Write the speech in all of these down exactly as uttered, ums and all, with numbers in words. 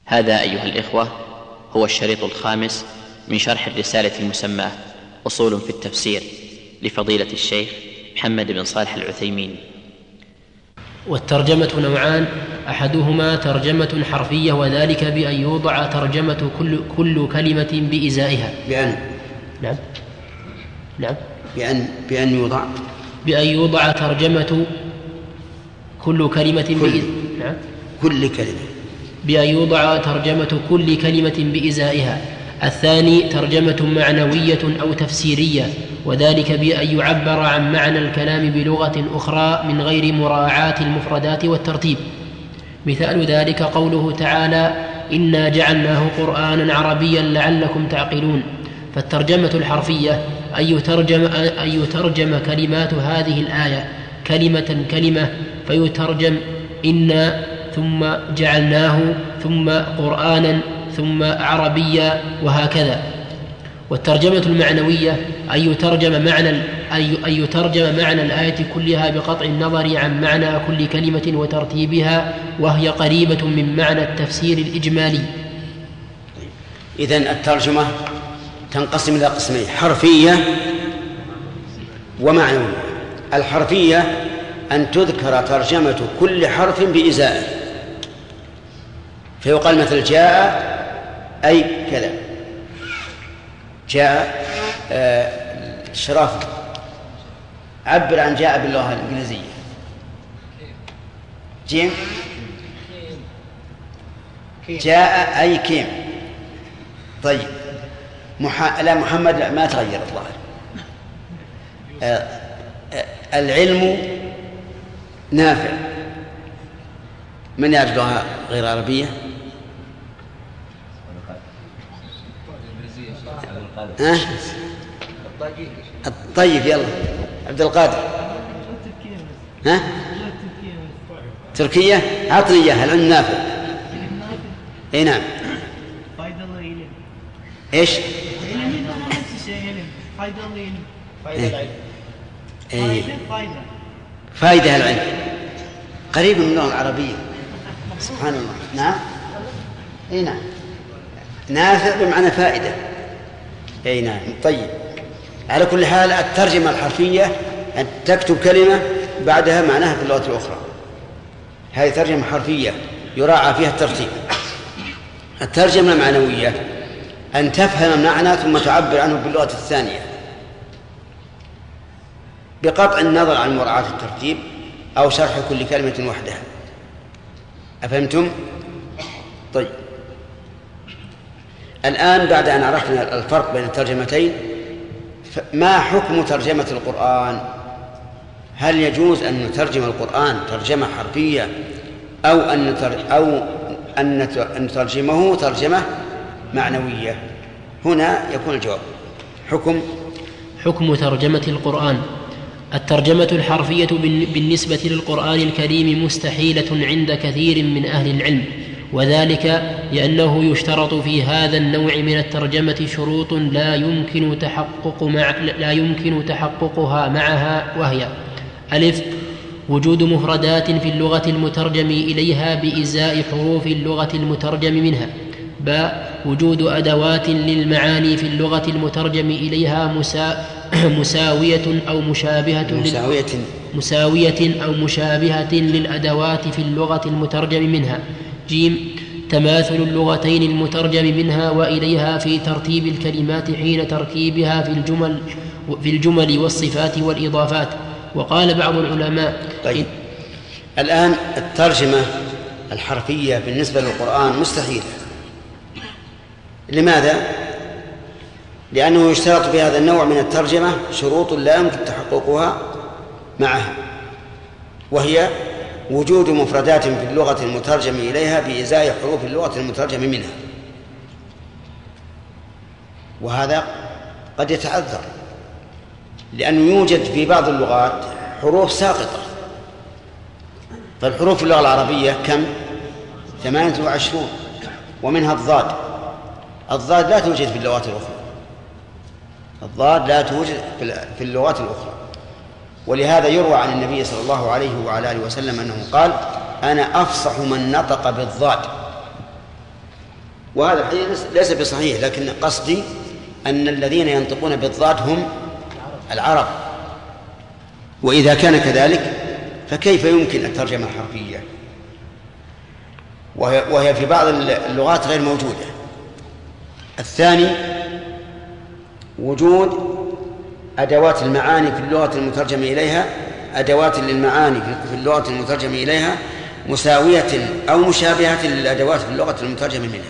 هذا أيها الإخوة هو الشريط الخامس من شرح الرسالة المسماة أصول في التفسير لفضيلة الشيخ محمد بن صالح العثيمين. والترجمة نوعان: أحدهما ترجمة حرفية، وذلك بأن يوضع ترجمة كل, كل كلمة بإزائها. بأن نعم نعم بأن بأن يوضع بأن يوضع ترجمة كل كلمة كل, بإز... نعم كل كلمة بأن يوضع ترجمة كل كلمة بإزائها. الثاني ترجمة معنوية أو تفسيرية، وذلك بأن يعبر عن معنى الكلام بلغة أخرى من غير مراعاة المفردات والترتيب. مثال ذلك قوله تعالى: إنا جعلناه قرآنا عربيا لعلكم تعقلون. فالترجمة الحرفية أن يترجم, أن يترجم كلمات هذه الآية كلمة كلمة، فيترجم إنا ثم جعلناه ثم قرآنا ثم عربيا وهكذا. والترجمة المعنوية أن يترجم معنى أن يترجم معنى الآية كلها بقطع النظر عن معنى كل كلمة وترتيبها، وهي قريبة من معنى التفسير الإجمالي. إذن الترجمة تنقسم إلى قسمين: حرفية ومعنوية. الحرفية أن تذكر ترجمة كل حرف بإزائه، فيقال مثل جاء أي كذا، جاء آه شرافة، عبر عن جاء باللغة الإنجليزية. جيم جاء أي كيم. طيب مح... لا محمد لا ما تغير الظاهر. آه آه العلم نافع. من يعرف لغة غير عربية؟ ها؟ طيب يلا عبد القادر. ها؟ تركيا؟ عطني إياها. العلم نافع. اي نعم. ايش؟ فائدة العلم قريب من اللغة العربية. سبحان الله. نعم اي نعم، نافع بمعنى فائدة. اي نعم. طيب على كل حال الترجمة الحرفية أن تكتب كلمة بعدها معناها في اللغة الأخرى، هذه ترجمة حرفية يراعى فيها الترتيب. الترجمة المعنوية أن تفهم المعنى ثم تعبر عنه باللغة الثانية بقطع النظر عن مراعاة الترتيب أو شرح كل كلمة وحدها. أفهمتم؟ طيب الآن بعد أن عرفنا الفرق بين الترجمتين، ما حكم ترجمة القرآن؟ هل يجوز أن نترجم القرآن ترجمة حرفية أو أن أو أن نترجمه ترجمة معنوية؟ هنا يكون الجواب. حكم حكم ترجمة القرآن: الترجمة الحرفية بالنسبة للقرآن الكريم مستحيلة عند كثير من أهل العلم، وذلك لأنه يشترط في هذا النوع من الترجمة شروط لا يمكن تحقق مع لا يمكن تحققها معها، وهي: ألف وجود مفردات في اللغة المترجم إليها بإزاء حروف اللغة المترجم منها. باء وجود أدوات للمعاني في اللغة المترجم إليها مسا... مساوية أو مشابهة مساوية. لل... مساوية أو مشابهة للأدوات في اللغة المترجم منها. جيم تماثل اللغتين المترجم منها وإليها في ترتيب الكلمات حين تركيبها في الجمل في الجمل والصفات والإضافات. وقال بعض العلماء: طيب الآن الترجمة الحرفية بالنسبة للقرآن مستحيلة. لماذا؟ لأنه يشترط في هذا النوع من الترجمة شروط لا يمكن تحققها معها، وهي وجود مفردات في اللغة المترجم إليها بإزاء حروف اللغة المترجم منها. وهذا قد يتعذر، لأنه يوجد في بعض اللغات حروف ساقطة. فالحروف في اللغة العربية كم؟ ثمانية وعشرون، ومنها الضاد. الضاد لا توجد في اللغات الأخرى، الضاد لا توجد في اللغات الأخرى. ولهذا يروى عن النبي صلى الله عليه وعلى آله وسلم أنه قال: أنا أفصح من نطق بالضاد. وهذا الحديث ليس بصحيح، لكن قصدي أن الذين ينطقون بالضاد هم العرب، وإذا كان كذلك فكيف يمكن الترجمة الحرفية وهي في بعض اللغات غير موجودة. الثاني وجود أدوات المعاني في اللغة المترجم إليها أدوات للمعاني في اللغة المترجم إليها مساوية أو مشابهة للأدوات في اللغة المترجم منها،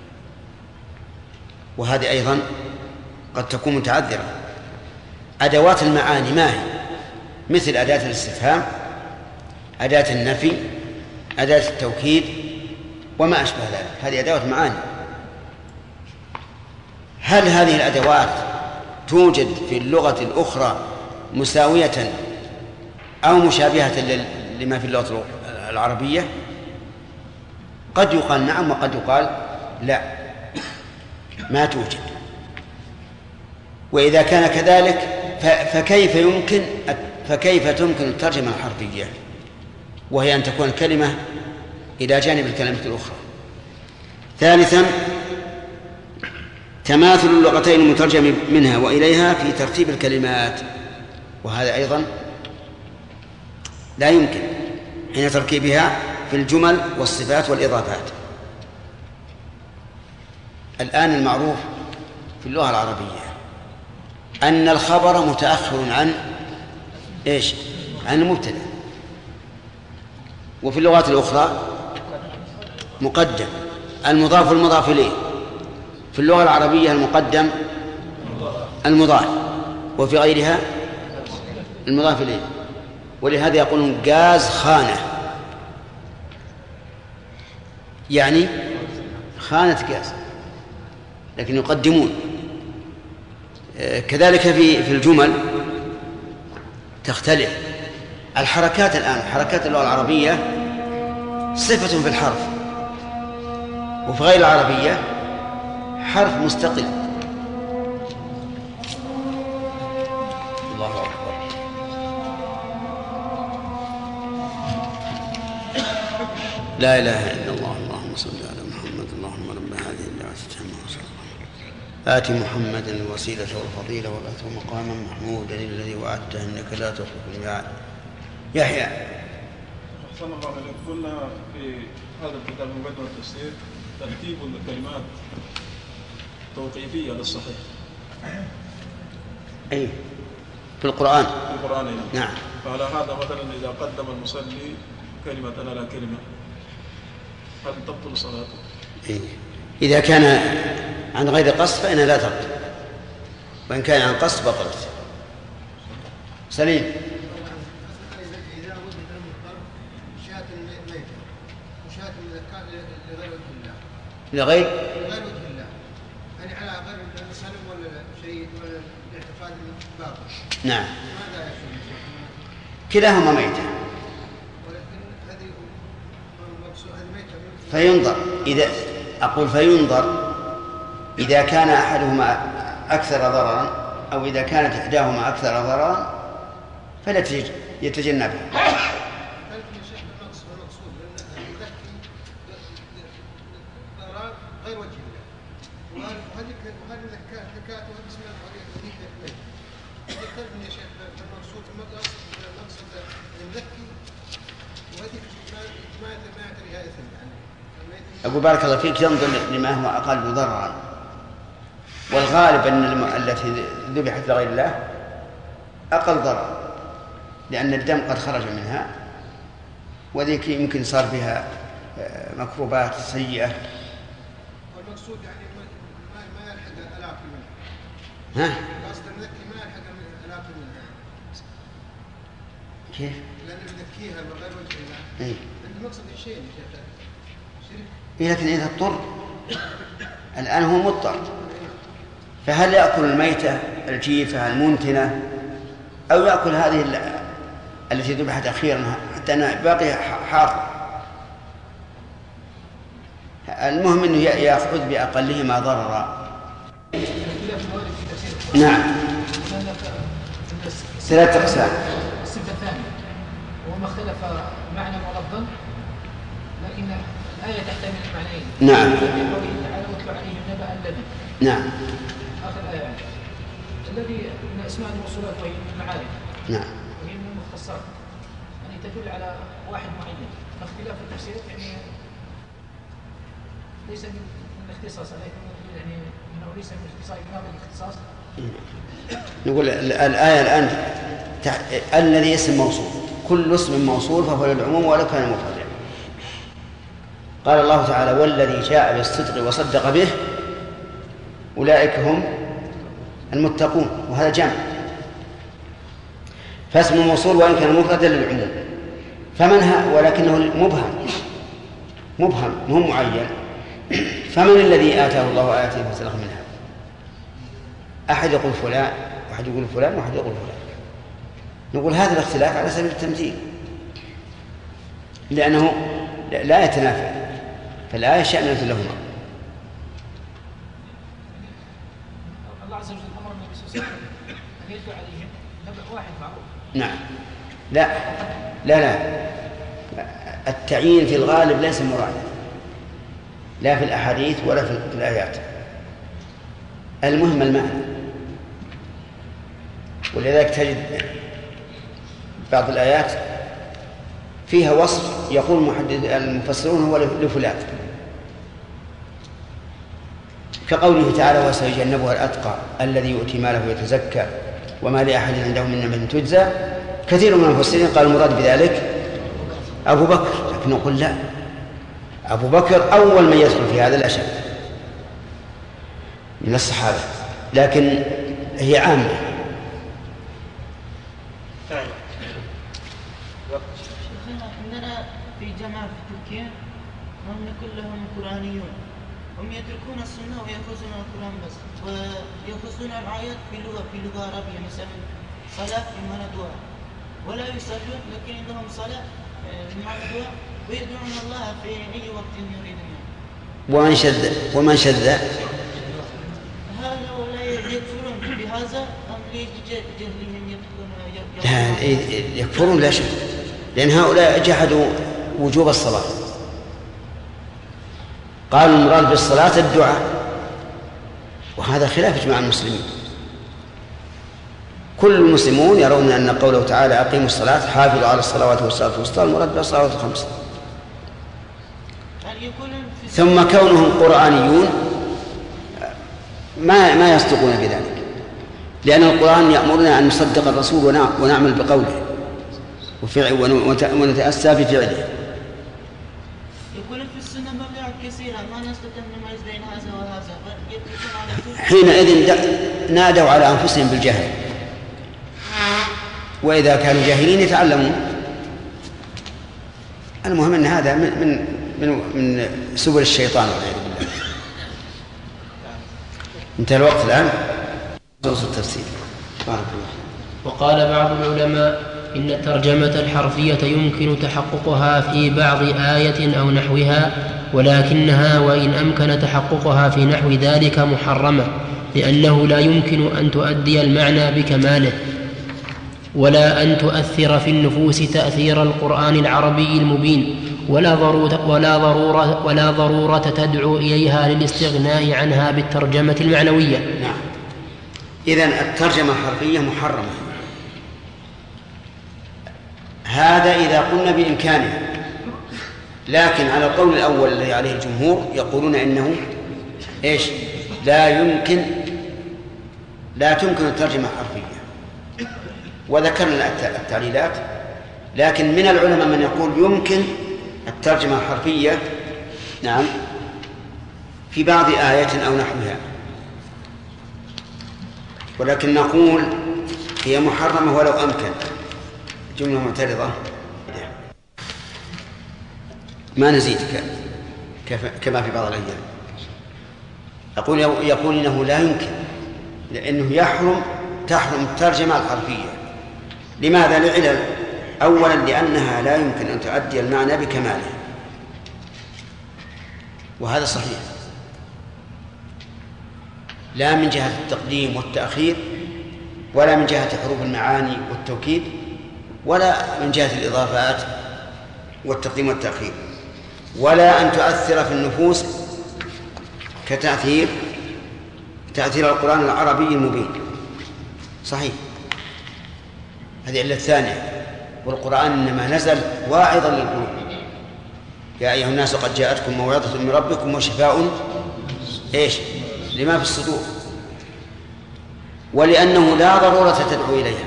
وهذه أيضا قد تكون متعذرة. أدوات المعاني ما هي؟ مثل أداة الاستفهام، أداة النفي، أداة التوكيد وما أشبه ذلك، هذه أدوات معاني. هل هذه الأدوات توجد في اللغة الأخرى مساوية أو مشابهة لما في اللغة العربية؟ قد يقال نعم وقد يقال لا، ما توجد. وإذا كان كذلك فكيف يمكن فكيف تمكن الترجمة الحرفية وهي أن تكون الكلمة إلى جانب الكلمة الأخرى؟ ثالثا تماثل اللغتين المترجم منها وإليها في ترتيب الكلمات، وهذا أيضا لا يمكن حين تركيبها في الجمل والصفات والإضافات. الآن المعروف في اللغة العربية أن الخبر متأخر عن إيش؟ عن المبتدأ، وفي اللغات الأخرى مقدم. المضاف والمضاف إليه في اللغة العربية المقدم المضاف، وفي غيرها المضاف إليه. ولهذا يقولون جاز خانة، يعني خانة جاز، لكن يقدمون. كذلك في في الجمل تختلف الحركات. الآن حركات اللغة العربية صفة في الحرف، وفي غير العربية حرف مستقل. الله أكبر. لا إله إلا الله. اللهم صل على محمد. اللهم رب هذه الدعوة التامة آت محمدا الوسيلة والفضيلة وبعثه مقاما محمودا الذي وعدته إنك لا تخلف الميعاد. يحيى. أحسن الله عليك. قلنا في هذا الكتاب مقدمة التفسير ترتيب الكلمات توقيفية للصحيح. أي في القرآن. في القرآن يعني. نعم. فعلى هذا مثلا إذا قدم المصلي كلمة أنا لا كلمة هل تبطل صلاته؟ إيه. إذا كان عن غير قصد فإنها لا تبطل، وإن كان عن قصد بطلت. سليم. إذا وجد المضطر شاة ميتة وشاة مذكاة لغير وجه الله. لغير؟ لغير وجه الله، يعني على غير السلم ولا شيء ولا الاعتقاد باطل. نعم. ماذا يكون؟ كلاهما ميتة. ولكن هذه المقصود هذه ميتة. فينظر إذا أقول فينظر إذا كان أحدهما أكثر ضررا أو إذا كانت إحداهما أكثر ضررا فلا يتجنبها. غير وجه الله، وهذه وهذه ذكاء ذكاء وهذه اسمها هذيك هذيك ذكرني يا شيخ المقصود المقصد المقصد المذكي وهذه ما ما يعتري هذا يعني. أقول بارك الله فيك ينظر لما هو أقل ضررا، والغالب أن التي ذبحت لغير الله أقل ضرر لأن الدم قد خرج منها، وذيك يمكن صار فيها مكروبات سيئة. المقصود يعني ما ما يلحق الآف منها. ها؟ قصد المذكي ما يلحق الآف منها. كيف؟ لأن المذكيها من غير وجه الله. إيه. المقصد الشيء شيخ. إيه لكن إذا اضطر الآن هو مضطر، فهل يأكل الميتة الجيفة المنتنة أو يأكل هذه التي ذبحت أخيرا حتى أنها باقي حار؟ المهم أنه يأخذ بأقلهما ضررا. نعم. ثلاثة أقسام. الصفة الثانية وما اختلف معنى ولفظا، لكن الآية تحتمل معنيين. نعم. في قوله تعالى نعم. آخر آية يعني. الذي من أسماء الموصولات وهي المعارف. نعم. وهي من المختصات يعني تدل على واحد معين. فاختلاف التفسير يعني ليس من الاختصاص يعني إنه ليس من اختصاص كامل الاختصاص. نقول الآية الآن تح... الذي اسم موصول، كل اسم موصول فهو للعموم ولو كان مفردا. قال الله تعالى والذي جاء بالصدق وصدق به أولئك هم المتقون، وهذا جمع، فاسم موصول وإن كان مفردا للعموم. فمنها ولكنه مبهم مبهم مهم معين. فمن الذي آتاه الله آياته فسلخ منها؟ أحد يقول فلان، واحد يقول فلان، واحد يقول فلان. نقول هذا الاختلاف على سبيل التمثيل لأنه لا يتنافى، فالآية شأنة لهما. الله عز وجل أمر النبي صلى الله عليه وسلم أن يتلو عليهم نبأ واحد معروف. نعم. لا لا لا التعيين في الغالب ليس مرادا، لا في الأحاديث ولا في الآيات. المهم المعنى. ولذلك تجد بعض الآيات فيها وصف يقول محدث المفسرون هو لفلان، كقوله تعالى وسيجنبها الأتقى الذي يؤتي ماله يتزكى وما لأحد عنده من نعمة تجزى. كثير من المفسرين قال المراد بذلك أبو بكر، لكن نقول لا، أبو بكر أول من يدخل في هذا الأشد من الصحابة، لكن هي عامة. عندنا في جماعة في تركيا هم كلهم قرآنيون، هم يتركون السنة ويأخذون القرآن بس، ويأخذون الآيات في لغة في لغة عربية، مثلا صلاة بمعنى دعاء، ولا يصلون لكن عندهم صلاة بمعنى دعاء ويدعون الله في أي وقت يريدون. ومن شذ ومن شذ هذا ولا يكفرون بهذا أم لجهلهم يكفرون؟ يكفرون لا شك، لأن هؤلاء جحدوا وجوب الصلاة، قالوا المراد بالصلاة الدعاء، وهذا خلاف إجماع المسلمين. كل المسلمون يرون أن قوله تعالى أقيموا الصلاة حافظوا على الصلوات والصلاة الوسطى المراد بالصلوات الخمس. ثم كونهم قرآنيون ما ما يصدقون بذلك، لأن القرآن يأمرنا أن نصدق الرسول ونعمل بقوله ونتأسى بفعله. يقول في السنة مواضع كثيرة ما نستطيع أن نميز بين هذا وهذا. حينئذ نادوا على أنفسهم بالجهل، وإذا كانوا جاهلين يتعلمون. المهم أن هذا من من من, من سبل الشيطان والعياذ بالله. انتهى الوقت الآن. درس التفسير. بارك الله. وقال بعض العلماء إن الترجمة الحرفية يمكن تحققها في بعض آية أو نحوها، ولكنها وإن أمكن تحققها في نحو ذلك محرمة، لأنه لا يمكن أن تؤدي المعنى بكماله، ولا أن تؤثر في النفوس تأثير القرآن العربي المبين، ولا ضرورة, ولا ضرورة, ولا ضرورة تدعو إليها للاستغناء عنها بالترجمة المعنوية. نعم. إذن الترجمة الحرفية محرمة، هذا إذا قلنا بإمكانها، لكن على القول الأول الذي عليه الجمهور يقولون إنه إيش لا يمكن لا تمكن الترجمة الحرفية، وذكرنا التعليلات. لكن من العلماء من يقول يمكن الترجمة الحرفية نعم في بعض آية أو نحوها، ولكن نقول هي محرمة ولو أمكن. جملة معترضة ما نزيد كما في بعض الأيام. أقول يقول إنه لا يمكن، لأنه يحرم تحرم الترجمة الحرفية. لماذا؟ لعلل. أولا لأنها لا يمكن أن تؤدي المعنى بكماله، وهذا صحيح، لا من جهة التقديم والتأخير، ولا من جهة حروف المعاني والتوكيد، ولا من جهة الإضافات والتقديم والتأخير، ولا أن تؤثر في النفوس كتأثير تأثير القرآن العربي المبين صحيح، هذه العلة الثانية. والقرآن إنما نزل واعظا للقلوب، يا أيها الناس قد جاءتكم موعظة من ربكم وشفاء إيش لما في الصدور، ولأنه لا ضرورة تدعو إليها.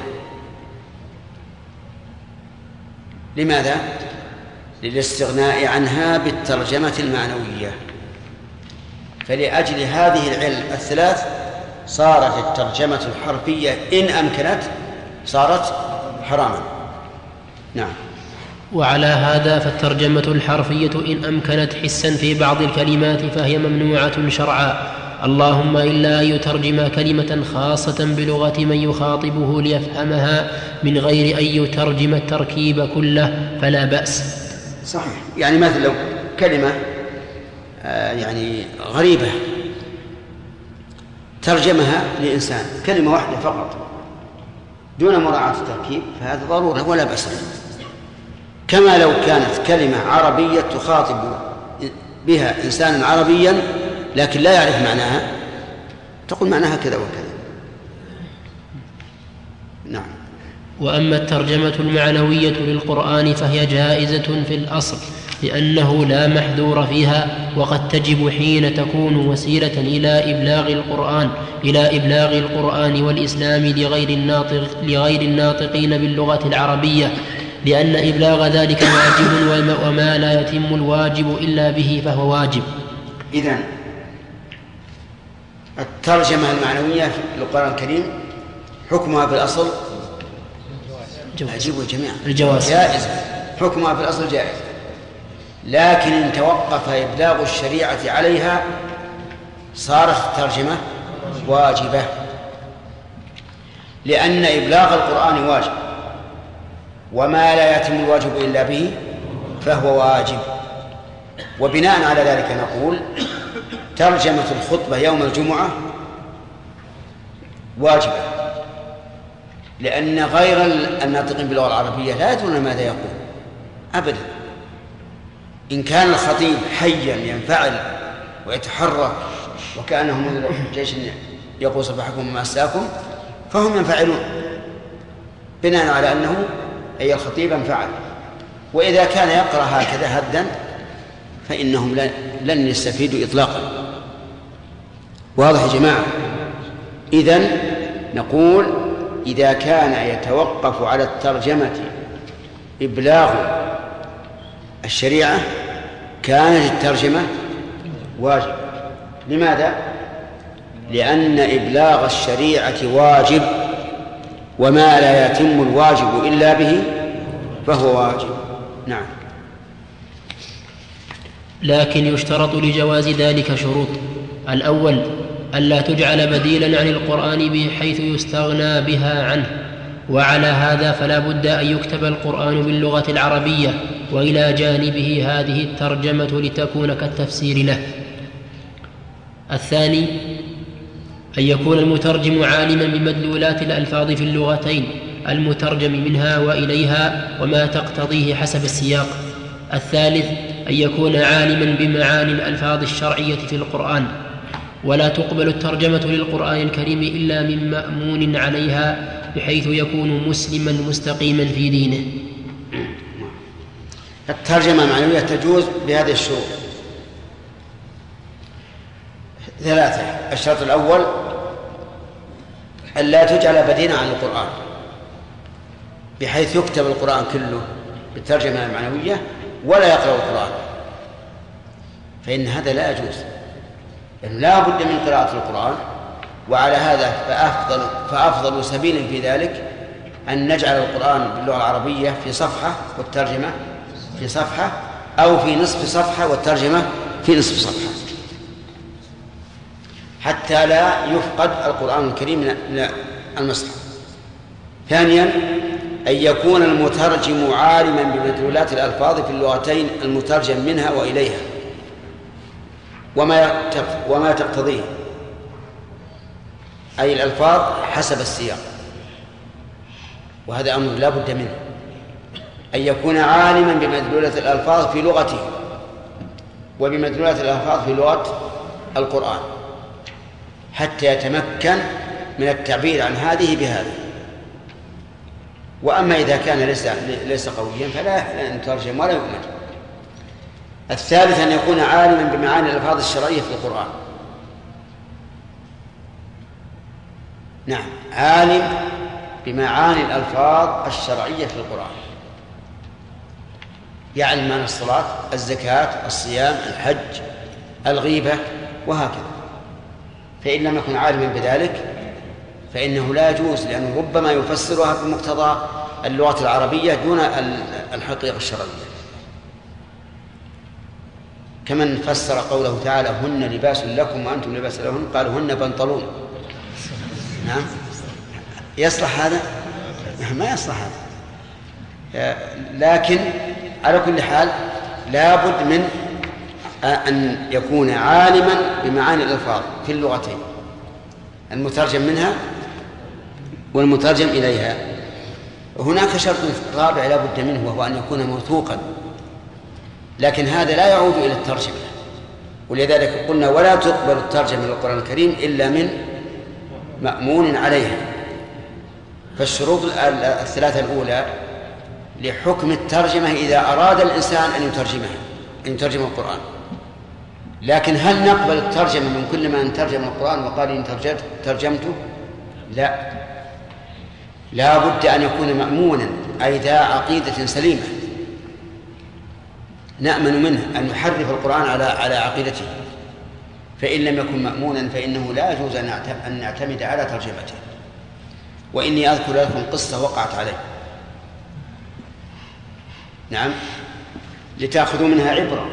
لماذا؟ للاستغناء عنها بالترجمة المعنوية. فلأجل هذه العلل الثلاث صارت الترجمة الحرفية إن أمكنت صارت حراما. نعم. وعلى هذا فالترجمة الحرفية إن أمكنت حسا في بعض الكلمات فهي ممنوعة شرعا، اللهم إلا أن يترجم كلمة خاصة بلغة من يخاطبه ليفهمها من غير أن يترجم التركيب كله فلا بأس. صحيح. يعني مثل لو كلمة آه يعني غريبة ترجمها لإنسان كلمة واحدة فقط دون مراعاة التركيب فهذا ضرورة ولا بأس. كما لو كانت كلمة عربية تخاطب بها إنسانا عربيا لكن لا يعرف معناها تقول معناها كذا وكذا. نعم. وأما الترجمة المعنوية للقرآن فهي جائزة في الأصل لأنه لا محذور فيها، وقد تجب حين تكون وسيلة إلى إبلاغ القرآن إلى إبلاغ القرآن والإسلام لغير الناطق لغير الناطقين باللغة العربية، لأن إبلاغ ذلك واجب وما لا يتم الواجب إلا به فهو واجب. إذن الترجمة المعنوية للقرآن الكريم حكمها في الأصل أجيبوا جميعا الجواز جائز، حكمها في الأصل جائز، لكن إن توقف إبلاغ الشريعة عليها صارت الترجمة واجبة، لأن إبلاغ القرآن واجب وما لا يتم الواجب إلا به فهو واجب. وبناء على ذلك نقول ترجمة الخطبة يوم الجمعة واجبة، لأن غير الناطقين باللغة العربية لا يدرون ماذا يقول أبدا. إن كان الخطيب حيا ينفعل ويتحرك وكأنه من جيش يقول صباحكم ومساكم فهم ينفعلون بناء على أنه أي الخطيب انفعل. وإذا كان يقرأ هكذا هدا فإنهم لن يستفيدوا إطلاقا. واضح يا جماعة؟ إذن نقول إذا كان يتوقف على الترجمة إبلاغ الشريعة كانت الترجمة واجب. لماذا؟ لأن إبلاغ الشريعة واجب وما لا يتم الواجب إلا به فهو واجب. نعم. لكن يشترط لجواز ذلك شروط: الأول ألا تجعل بديلا عن القرآن بحيث يستغنى بها عنه، وعلى هذا فلا بد أن يكتب القرآن باللغة العربية وإلى جانبه هذه الترجمة لتكون كالتفسير له. الثاني أن يكون المترجم عالما بمدلولات الألفاظ في اللغتين المترجم منها وإليها وما تقتضيه حسب السياق. الثالث أن يكون عالما بمعاني الألفاظ الشرعية في القرآن، ولا تقبل الترجمة للقرآن الكريم إلا من مأمون عليها بحيث يكون مسلما مستقيما في دينه. الترجمة المعنوية تجوز بهذه الشروط ثلاثة. الشرط الأول ألا تجعل بديلا عن القرآن بحيث يكتب القرآن كله بالترجمة المعنوية ولا يقرأ القرآن، فإن هذا لا يجوز، لأنه لا بد من قراءة القرآن. وعلى هذا فأفضل, فأفضل سبيل في ذلك أن نجعل القرآن باللغة العربية في صفحة والترجمة في صفحة، أو في نصف صفحة والترجمة في نصف صفحة، حتى لا يفقد القرآن الكريم من المصحف. ثانيا أن يكون المترجم عالما بمدلولات الألفاظ في اللغتين المترجم منها وإليها وما وما تقتضيه، أي الألفاظ حسب السياق، وهذا أمر لا بد منه. أن يكون عالما بمدلولات الألفاظ في لغته وبمدلولات الألفاظ في لغة القرآن، حتى يتمكن من التعبير عن هذه بهذه. وأما إذا كان ليس ليس قويا فلا نترجم ولا يؤمن. الثالث أن يكون عالما بمعاني الألفاظ الشرعية في القرآن. نعم، عالم بمعاني الألفاظ الشرعية في القرآن، يعلم معنى الصلاة، الزكاة، الصيام، الحج، الغيبة وهكذا. فإن لم يكن عالما بذلك فإنه لا يجوز، لأنه ربما يفسرها بمقتضى اللغة العربية دون الحقيقة الشرعية، كمن فسر قوله تعالى هن لباس لكم وأنتم لباس لهن قالوا هن بنطلون. نعم، يصلح هذا؟ ما يصلح هذا. لكن على كل حال لا بد من أن يكون عالما بمعاني الألفاظ في اللغتين، المترجم منها والمترجم إليها. هناك شرط رابع لا بد منه، وهو أن يكون موثوقا، لكن هذا لا يعود إلى الترجمة، ولذلك قلنا ولا تقبل الترجمة للقرآن الكريم إلا من مأمون عليها. فالشروط الثلاثة الأولى لحكم الترجمة إذا أراد الإنسان أن يترجمها أن يترجم القرآن. لكن هل نقبل الترجمة من كل من ترجم القرآن وقال إن ترجمته؟ لا، لا بد أن يكون مأمونا، أي ذا عقيدة سليمة نأمن منه أن يحرف القرآن على على عقيدته. فإن لم يكن مأمونا فإنه لا يجوز أن نعتمد على ترجمته. وإني أذكر لكم قصة وقعت علي، نعم، لتأخذوا منها عبرة.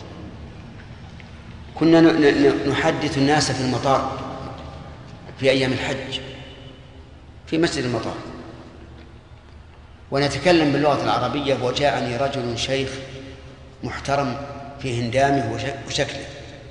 كنا نحدث الناس في المطار في أيام الحج في مسجد المطار، ونتكلم باللغة العربية، وجاءني رجل شيخ محترم في هندامه وشكله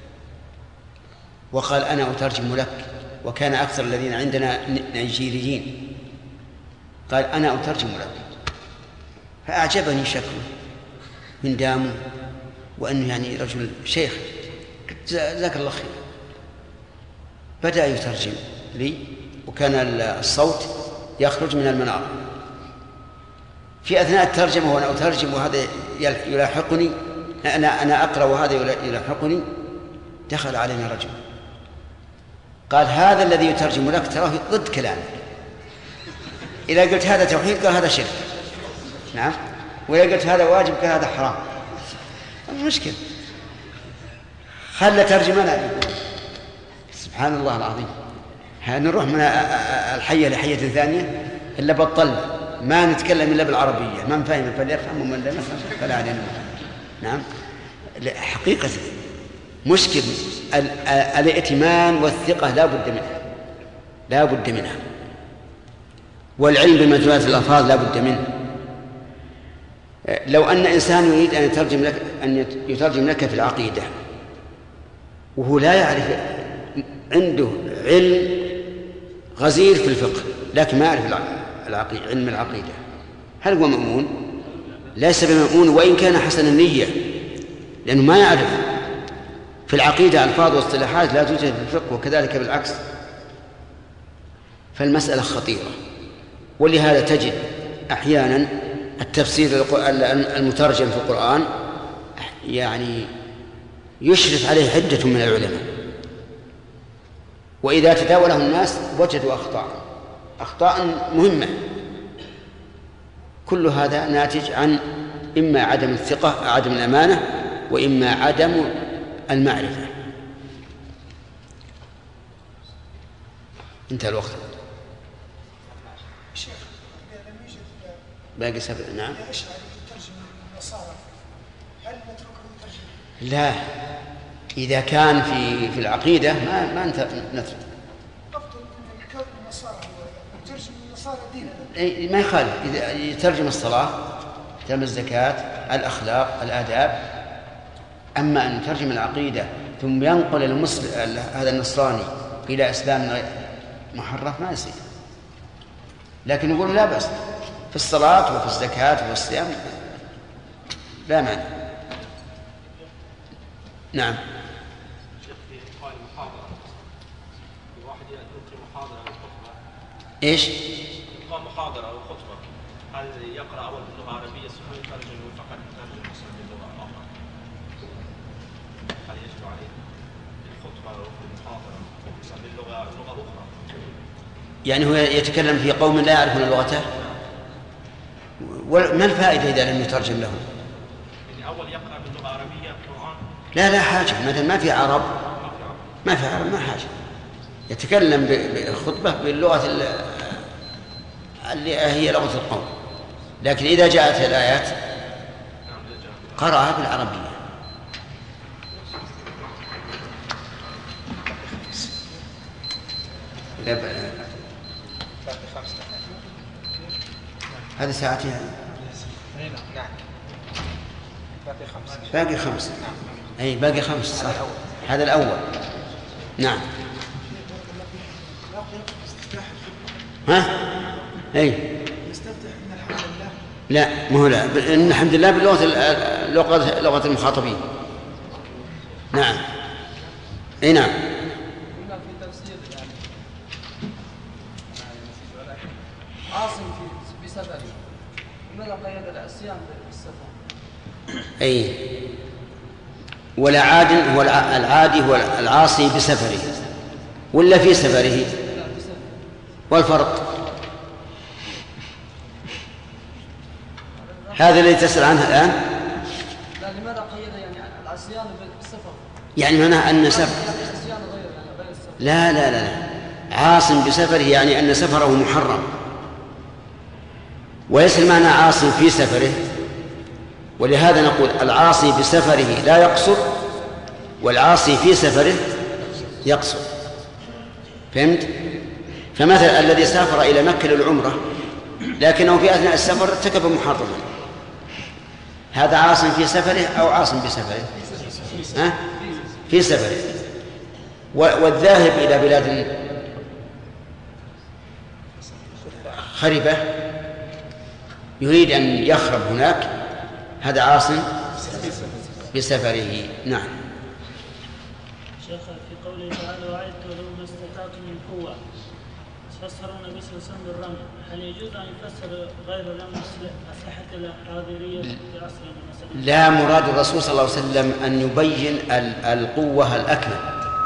وقال أنا أترجم لك، وكان أكثر الذين عندنا نيجيريين، قال أنا أترجم لك. فأعجبني شكله هندامه وأنه يعني رجل شيخ، جزاك الله خير. بدأ يترجم لي، وكان الصوت يخرج من المنار. في أثناء الترجمة وأنا أترجم وهذا يلاحقني، أنا أنا أقرأ وهذا يلاحقني، دخل علينا رجل قال هذا الذي يترجم لك تراه ضد كلامك، إذا قلت هذا توحيد قال هذا شرك، نعم، وإذا قلت هذا واجب قال هذا حرام. المشكلة خلى ترجمنا. سبحان الله العظيم، نروح من الحية لحية ثانية إلا بطلنا، ما نتكلم إلا بالعربية، من فهم فليفهم ومن لم يفهم فلا علينا. نعم، حقيقة مشكل الائتمان والثقة لا بد منها، لا بد منها، والعلم بمجموعة الألفاظ لا بد منه. لو أن إنسان يريد أن يترجم لك أن يترجم لك في العقيدة وهو لا يعرف، عنده علم غزير في الفقه لكن ما يعرف العقيدة، علم العقيدة، هل هو مأمون؟ ليس بمأمون وإن كان حسن النية، لأنه ما يعرف في العقيدة ألفاظ واصطلاحات لا توجد في الفقه، وكذلك بالعكس. فالمسألة خطيرة، ولهذا تجد أحيانا التفسير المترجم في القرآن يعني يشرف عليه عدة من العلماء، وإذا تداوله الناس وجدوا أخطاء أخطاء مهمة. كل هذا ناتج عن إما عدم الثقة، عدم الأمانة، وإما عدم المعرفة. انتهى الوقت. باقي سبع. نعم. لا، إذا كان في في العقيدة ما ما أنت نترك. ما يخالف إذا يترجم الصلاة، يترجم الزكاة، الأخلاق، الآداب. أما أن يترجم العقيدة ثم ينقل المسلم هذا النصراني إلى إسلام محرف ما يصير. لكن يقول لا بأس في الصلاة وفي الزكاة وفي الصيام لا مانع. نعم. واحد يلقي محاضرة أو خطبة. إيش؟ يلقى محاضرة أو خطبة، هل يقرأ أول باللغة العربية ثم يترجم فقط يترجم أصلا باللغة الأخرى؟ هل يجب عليه الخطبة أو المحاضرة باللغة لغة أخرى؟ يعني هو يتكلم في قوم لا يعرفون لغته؟ ما الفائدة إذا لم يترجم لهم؟ يعني أول يقرأ باللغة العربية القرآن. لا لا حاجة، مثلا ما في عرب ما في عرب ما حاجة، يتكلم بخطبة باللغة اللي هي لغة القوم، لكن إذا جاءت الآيات قرأها بالعربية. هذه ساعتين نعم باقي خمس باقي خمس أي باقي خمس صح. هذا الأول نعم. ها أي نستفتح من الحمد لله. لا ما هو لا إن الحمد لله باللغة لغة لغة المخاطبين. نعم أي نعم. قلنا في تفسير يعني عاصم في بسفره، لماذا قيد العصيان بالسفر؟ أي ولا عاد هو العادي هو العاصي بسفره ولا في سفره؟ والفرق هذا الذي تسأل عنه الآن. لا لماذا قيد يعني العصيان بالسفر؟ يعني معناه أن سفر لا لا لا عاصم بسفره يعني أن سفره محرم، وليس المعنى عاصم في سفره. ولهذا نقول العاصي بسفره لا يقصر والعاصي في سفره يقصر. فهمت؟ فمثلا الذي سافر إلى مكة للعمرة لكنه في أثناء السفر ارتكب محرما، هذا عاصم في سفره أو عاصم بسفره؟ ها؟ في سفره. والذاهب إلى بلاد خربة يريد أن يخرب هناك هذا عاصم بسفره. نعم. شيخ في قوله تعالى وعدت ولو ما استطعتم من قوة، فسر النبي صلى الله عليه وسلم بالرمي، هل يجوز أن يفسر غير الرمي أسلحة الحاضرية في عصرنا مثلا؟ لا، مراد الرسول صلى الله عليه وسلم أن يبين القوة الأكمل،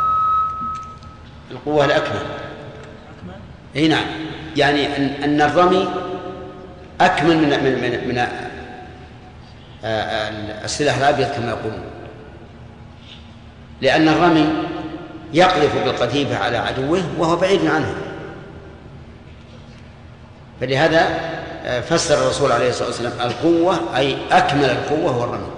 القوة الأكمل. أكمل؟ أي نعم، يعني أن, أن الرمي أكمل من من من, من السلاح الأبيض كما يقولون، لأن الرمي يقذف بالقذيفة على عدوه وهو بعيد عنه، فلهذا فسر الرسول عليه الصلاة والسلام القوة أي أكمل القوة هو الرمي.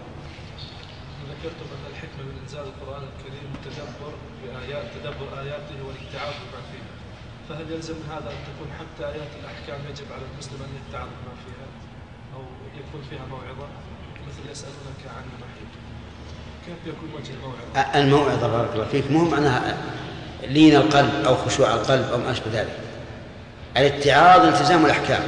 ذكرتم أن الحكمة من إنزال القرآن الكريم التدبر بآيات تدبر آياته والابتعاث بما فيها، فهل يلزم من هذا أن تكون حتى آيات الأحكام يجب على المسلم أن يتعظ ما فيها أو يكون فيها موعظة، مثل يسألونك عن المحيط، كيف يكون وجه الموعظة؟ الموعظة بارك الله فيك مو معناها لين القلب أو خشوع القلب أو ما أشبه ذلك. الاتعاظ التزام الأحكام،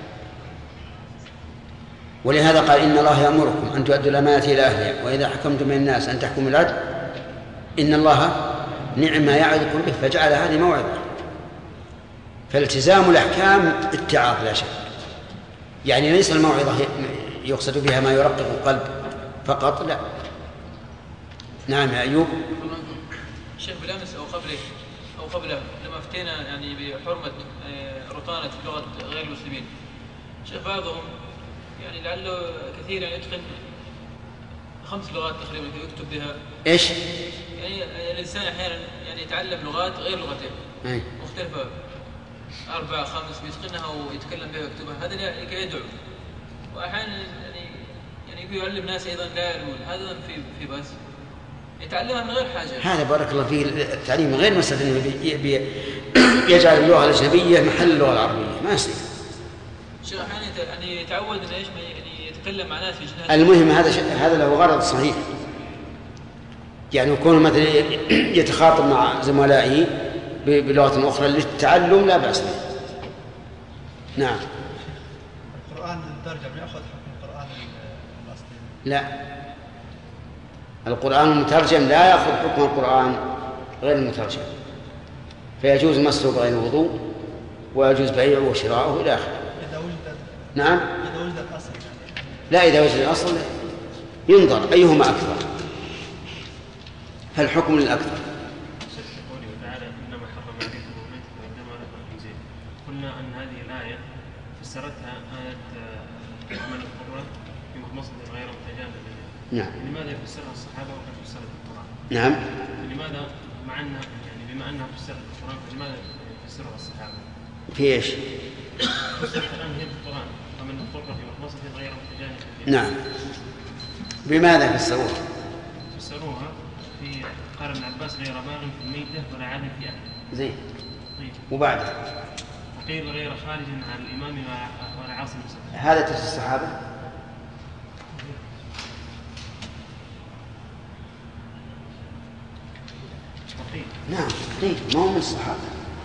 ولهذا قال إن الله يأمركم أن تؤدوا الأمانة إلى أهلها وإذا حكمتم بين الناس أن تحكموا بالعدل إن الله نعم ما يعظكم به، فجعل هذه موعظة. فالتزام الأحكام اتعاظ لا شك، يعني ليس الموعظة يقصد بها ما يرقق القلب فقط، لا. نعم يا أيوب. شيخ بالأمس أو قبله أو قبله لما افتينا يعني بحرمة رطانة لغة غير المسلمين، شيخ بعضهم يعني لعله كثيرا يتقن خمس لغات تقريبا يكتب بها. إيش؟ يعني الإنسان أحيانا يعني يتعلم لغات غير لغته أي. مختلفة أربع خمس يتقنها ويتكلم بها ويكتبها، هذا لكي يدعو، وأحيانا يعني يعني يعلم ناس أيضا لا يعلمون، هذا في في بس يتعلمها من غير حاجة. هذا بارك الله فيه التعليم غير مسألة إنه يجعل اللغة الأجنبية محل اللغة العربية، ما يصير. شيخ أحيانا يعني يتعود إنه إيش يعني يتكلم مع ناس في جنة. المهم هذا هذا له غرض صحيح، يعني يكون مثلا يتخاطب مع زملائه بلغة أخرى للتعلم لا بأس به. نعم. القرآن المترجم يأخذ حكم القرآن الأصلي؟ لا، القرآن المترجم لا يأخذ حكم القرآن غير المترجم. فيجوز مسه بغير وضوء ويجوز بيعه وشراؤه إلى آخره. نعم. إذا وجد الأصل. لا، إذا وجد الأصل ينظر أيهما أكثر، فالحكم للأكثر. قلنا أن هذه الآية فسرتها آية تحمل القرة في مخمصة غير متجانب. نعم. لماذا يفسرها الصحابة وقد فسرت القرآن؟ نعم. لماذا مع أنها يعني بما أنها فسرت القرآن فلماذا يفسرها الصحابة؟ في إيش؟ فسرت الآن هي القرآن ومن القرة في مخمصة غير متجانب. نعم. بماذا فسروها؟ فسروها في قال ابن عباس غير باغ في الميتة ولا عاد في أهله. زين. طيب. وبعد؟ وقيل غير خارج عن الإمام ولا عاصم. هذا تفسير الصحابة؟ نعم قيل ما هو من الصحابة،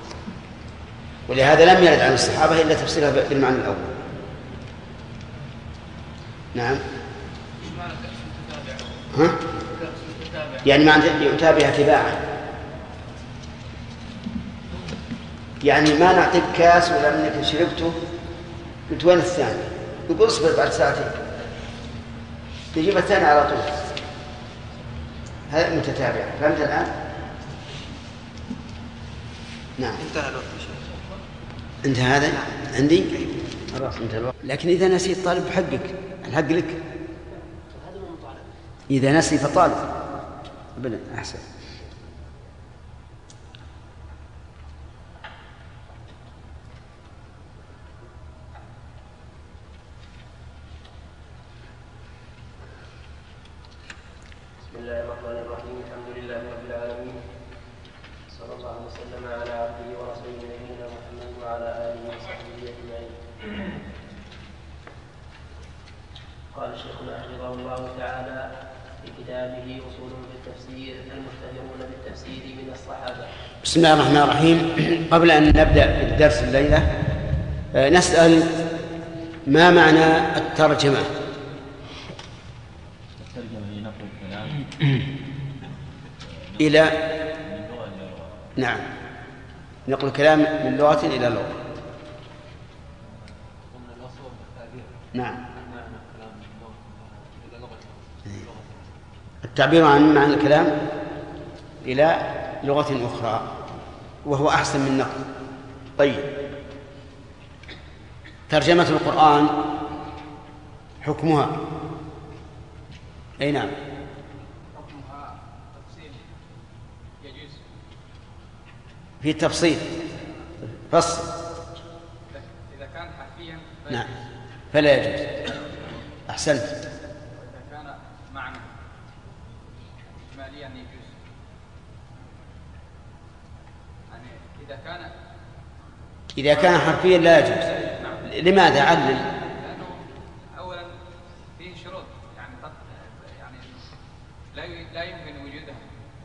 ولهذا لم يرد عن الصحابة إلا تفسيرها بالمعنى الأول. نعم. ها؟ يعني معنى يتابع تباعا، يعني ما نعطيك كاس ولا انك شربته قلت وين الثاني؟ يقول اصبر بعد ساعتين تجيب الثاني على طول. هذا متتابع. فهمت الآن؟ نعم. انتهى الوقت. انتهى هذا؟ نعم. عندي؟ خلاص انتهى الوقت. لكن إذا نسيت طالب حقك، الحق لك. إذا نسي فطالب. أبدا أحسن. بسم الله الرحمن الرحيم. الحمد لله رب العالمين، صلى الله وسلم على عبده ورسوله نبينا محمد وعلى آله وصحبه أجمعين. قال شيخنا حفظه الله تعالى في كتابه أصول في التفسير المشتهرون بالتفسير من الصحابة. بسم الله الرحمن الرحيم. قبل أن نبدأ بالدرس الليلة نسأل ما معنى الترجمة؟ الترجمة هي نقل الكلام إلى نعم نقل الكلام من لغة إلى لغة. نعم. التعبير عن معنى الكلام إلى لغة أخرى وهو أحسن من نقل. طيب، ترجمة القرآن حكمها أي نعم حكمها تفصيل يجوز في تفصيل فصل. إذا كان حرفيا نعم فلا يجوز. أحسنت. إذا كان معنى إجماليا يجوز. يعني إذا كان إذا كان حرفيا لا يجوز. لماذا؟ علل. لأنه أولا فيه شروط يعني يعني لا لا يمكن وجودها،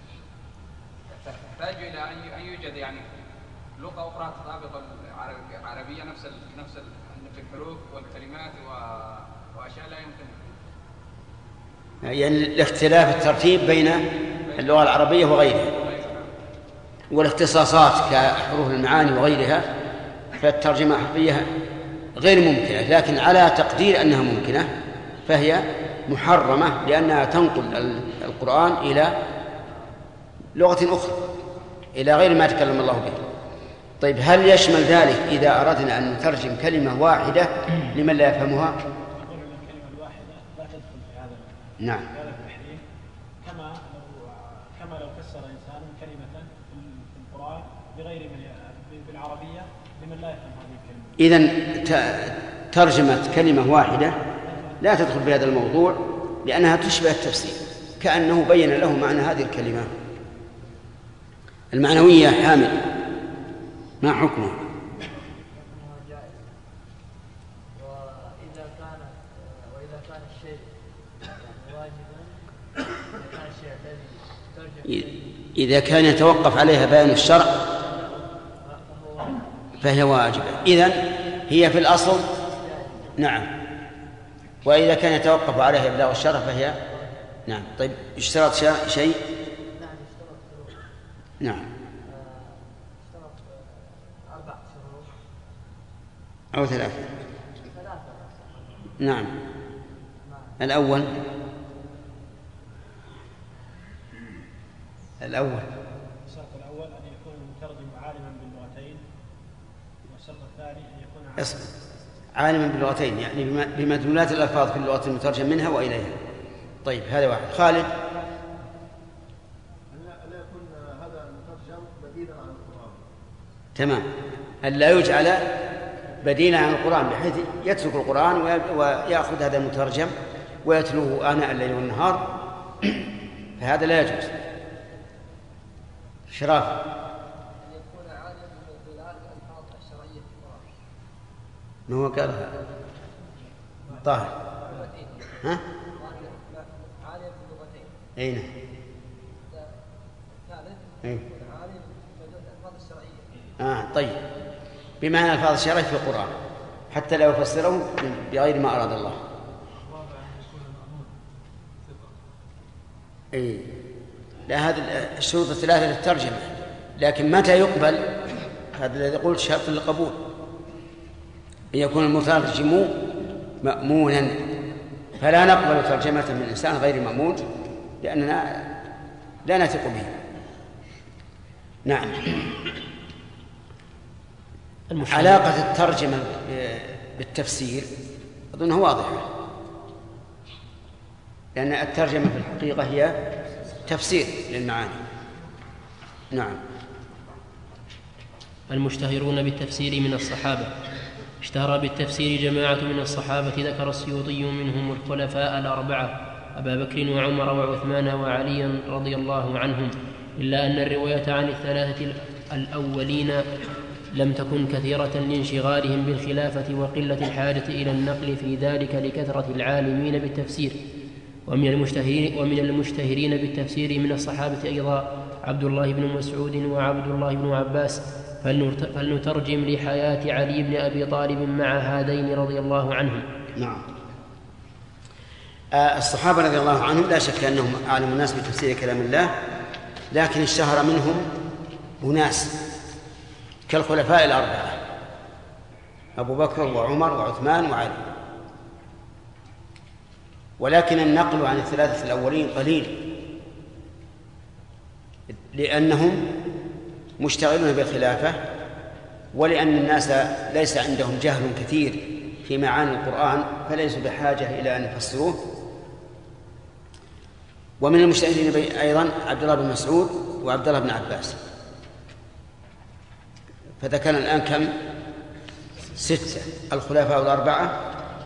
تحتاج إلى أن يوجد يعني لغة أخرى تطابق العربية نفس نفس في الحروف والكلمات وأشياء لا يمكن. يعني الاختلاف الترتيب بين اللغة العربية وغيرها والاختصاصات كحروف المعاني وغيرها، فالترجمة الحرفية غير ممكنة، لكن على تقدير أنها ممكنة فهي محرمة لأنها تنقل القرآن إلى لغة أخرى، إلى غير ما تكلم الله به. طيب، هل يشمل ذلك إذا أردنا أن نترجم كلمة واحدة لمن لا يفهمها؟ الكلمة الواحدة لا تدخل في هذا. نعم. هذا التحريم كما لو كما لو فسر إنسان كلمة في القرآن بغير من بالعربية لمن لا يفهم هذه الكلمة. إذن ترجمة كلمة واحدة لا تدخل في هذا الموضوع لأنها تشبه التفسير، كأنه بين له معنى هذه الكلمة المعنوية. حامد، ما حكمه؟ وإذا كان وإذا كان الشيء واجبا، إذا كان الشيء الذي ترجم إذا كان يتوقف عليها بيان الشرع فهي واجبة. إذن هي في الأصل نعم، وإذا كان يتوقف عليها إبلاغ الشرع فهي نعم. طيب، اشترط شيء؟ نعم. اشترط أو ثلاثة. نعم. الأول الأول الشرط الأول أن يكون المترجم عالما باللغتين، والشرط الثاني أن يكون عالما, عالما باللغتين يعني بمدلولات الألفاظ في اللغة المترجم منها وإليها. طيب هذا واحد. خالد. أن لا يكون هذا المترجم بديلا عن القرآن. تمام. أن لا يجعل بديلا عن القرآن بحيث يترك القرآن ويأخذ هذا المترجم ويتلوه آناء الليل والنهار، فهذا لا يجوز. شراف. أن يكون عالما بمدلولات الألفاظ الشرعية في القرآن. ما هو قالها طاهر. ها؟ عالم باللغتين. أي نعم. ثالث أي. يكون عالم بمدلولات الألفاظ الشرعية. آه طيب. بمعنى الألفاظ الشرعية في القرآن حتى لا يفسره بغير ما أراد الله. أي لا، هذه الشروط الثلاثة للترجمة، لكن متى يقبل؟ هذا الذي قلت شرط للقبول، أن يكون المترجم مأمونا، فلا نقبل ترجمة من إنسان غير مأمون لأننا لا نثق به. نعم. علاقة الترجمة بالتفسير أظنها واضحة، لأن الترجمة في الحقيقة هي تفسير للمعاني. نعم. المشتهرون بالتفسير من الصحابة. اشتهر بالتفسير جماعة من الصحابة ذكر السيوطي منهم الخلفاء الأربعة أبا بكر وعمر وعثمان وعليا رضي الله عنهم، إلا أن الرواية عن الثلاثة الأولين لم تكن كثيرة لانشغالهم بالخلافة وقلة الحاجة إلى النقل في ذلك لكثرة العالمين بالتفسير. ومن المشتهرين, ومن المشتهرين بالتفسير من الصحابة أيضا عبد الله بن مسعود وعبد الله بن عباس، فلنترجم لحياة علي بن أبي طالب مع هذين رضي الله عنهم. نعم. الصحابة رضي الله عنهم لا شك أنهم أعلم الناس بتفسير كلام الله، لكن اشتهر منهم أناس كالخلفاء الأربعة أبو بكر وعمر وعثمان وعلي، ولكن النقل عن الثلاثة الأولين قليل لأنهم مشتغلون بالخلافة، ولأن الناس ليس عندهم جهل كثير في معاني القرآن فليسوا بحاجة إلى أن يفسروه. ومن المشتهرين أيضا عبد الله بن مسعود وعبد الله بن عباس، فذكرنا الآن كم؟ ستة: الخلفاء الأربعة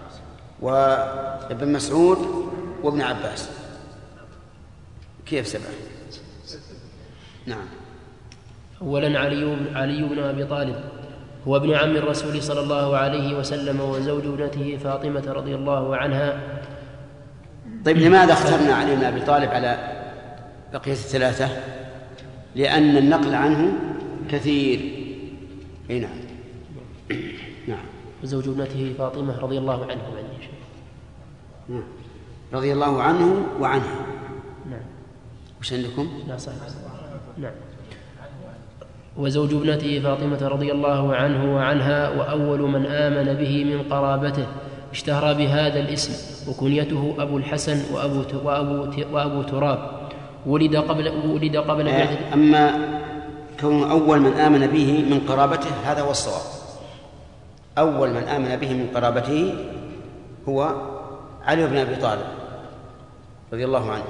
وابن مسعود وابن عباس. كيف سبعة؟ نعم. أولا علي, علي بن أبي طالب هو ابن عم الرسول صلى الله عليه وسلم وزوج ابنته فاطمة رضي الله عنها. طيب لماذا اخترنا علي بن أبي طالب على بقية الثلاثة؟ لأن النقل عنه كثير. اي نعم. نعم. وزوج ابنته فاطمة رضي الله عنه يعني نعم. رضي الله عنه وعنها. نعم. وش عندكم؟ لا صحيح. نعم. وزوج ابنته فاطمة رضي الله عنه وعنها، وأول من آمن به من قرابته، اشتهر بهذا الاسم، وكنيته أبو الحسن وأبو وأبو وأبو تراب، ولد قبل ولد قبل آه أما كون أول من آمن به من قرابته هذا هو الصواب. أول من آمن به من قرابته هو علي بن أبي طالب رضي الله عنه،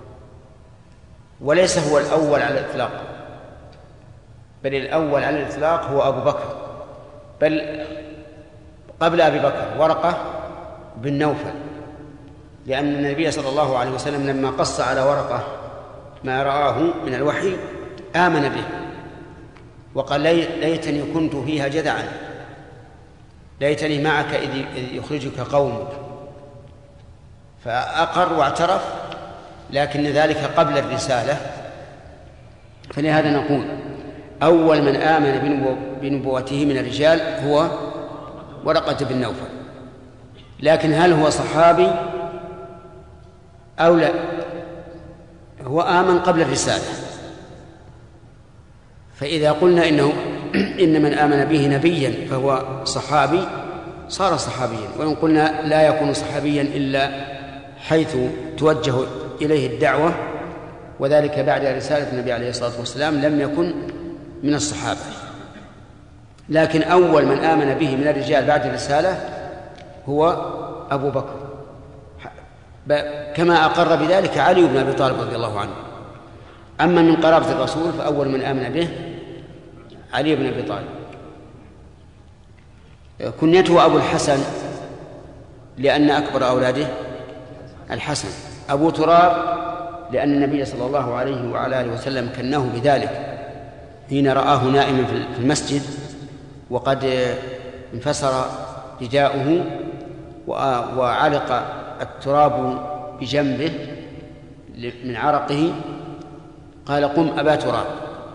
وليس هو الأول على الإطلاق، بل الأول على الإطلاق هو أبو بكر، بل قبل أبي بكر ورقة بن نوفل، لأن النبي صلى الله عليه وسلم لما قص على ورقة ما رآه من الوحي آمن به وقال ليتني كنت فيها جدعا، ليتني معك إذ يخرجك قومك، فأقر واعترف، لكن ذلك قبل الرسالة. فلهذا نقول أول من آمن بنبوته من الرجال هو ورقة بن نوفل، لكن هل هو صحابي أو لا؟ هو آمن قبل الرسالة، فإذا قلنا إنه إن من آمن به نبيا فهو صحابي صار صحابيا. وإن قلنا لا يكون صحابيا إلا حيث توجه إليه الدعوة، وذلك بعد رسالة النبي عليه الصلاة والسلام لم يكن من الصحابة. لكن أول من آمن به من الرجال بعد الرسالة هو أبو بكر، كما أقر بذلك علي بن أبي طالب رضي الله عنه. أما من قرابة الرسول فأول من آمن به علي بن أبي طالب. كنيته أبو الحسن لأن أكبر أولاده الحسن، أبو تراب لأن النبي صلى الله عليه وعلى آله وسلم كناه بذلك حين رآه نائما في المسجد وقد انفسر رداؤه وعلق التراب بجنبه من عرقه، قال قم أبا تراب،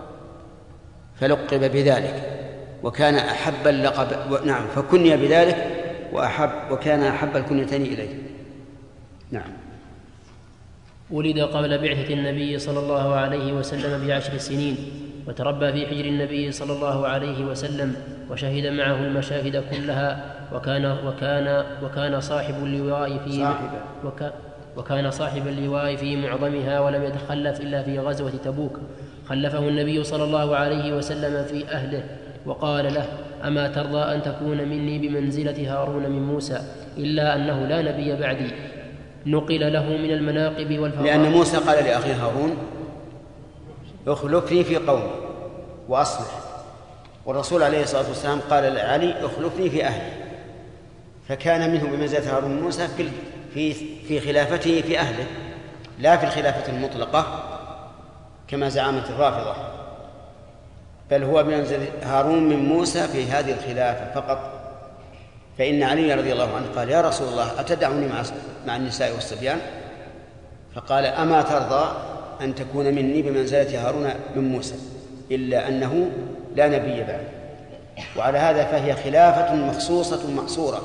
فلقب بذلك وكان أحب اللقب، نعم، فكني بذلك وأحب وكان أحب الكنيتين إليه. نعم. ولد قبل بعثة النبي صلى الله عليه وسلم بعشر سنين، وتربى في حجر النبي صلى الله عليه وسلم، وشهد معه المشاهد كلها، وكان وكان وكان صاحب اللواء في وكا وكان صاحب اللواء في معظمها، ولم يتخلف إلا في غزوة تبوك. خلفه النبي صلى الله عليه وسلم في أهله وقال له: أما ترضى أن تكون مني بمنزلة هارون من موسى، إلا أنه لا نبي بعدي. نقل له من المناقب والفضائل، لأن موسى قال لأخيه هارون: اخلفني في قومي وأصلح، والرسول عليه الصلاة والسلام قال لعلي: اخلفني في أهلي، فكان منه بمنزلة هارون من موسى في في في خلافته في أهله، لا في الخلافة المطلقة كما زعمت الرافضة، بل هو بمنزلة هارون من موسى في هذه الخلافة فقط. فإن علي رضي الله عنه قال: يا رسول الله أتدعني مع مع النساء والصبيان؟ فقال: أما ترضى أن تكون مني بمنزلة هارون من موسى، إلا أنه لا نبي بعد. وعلى هذا فهي خلافة مخصوصة محصورة.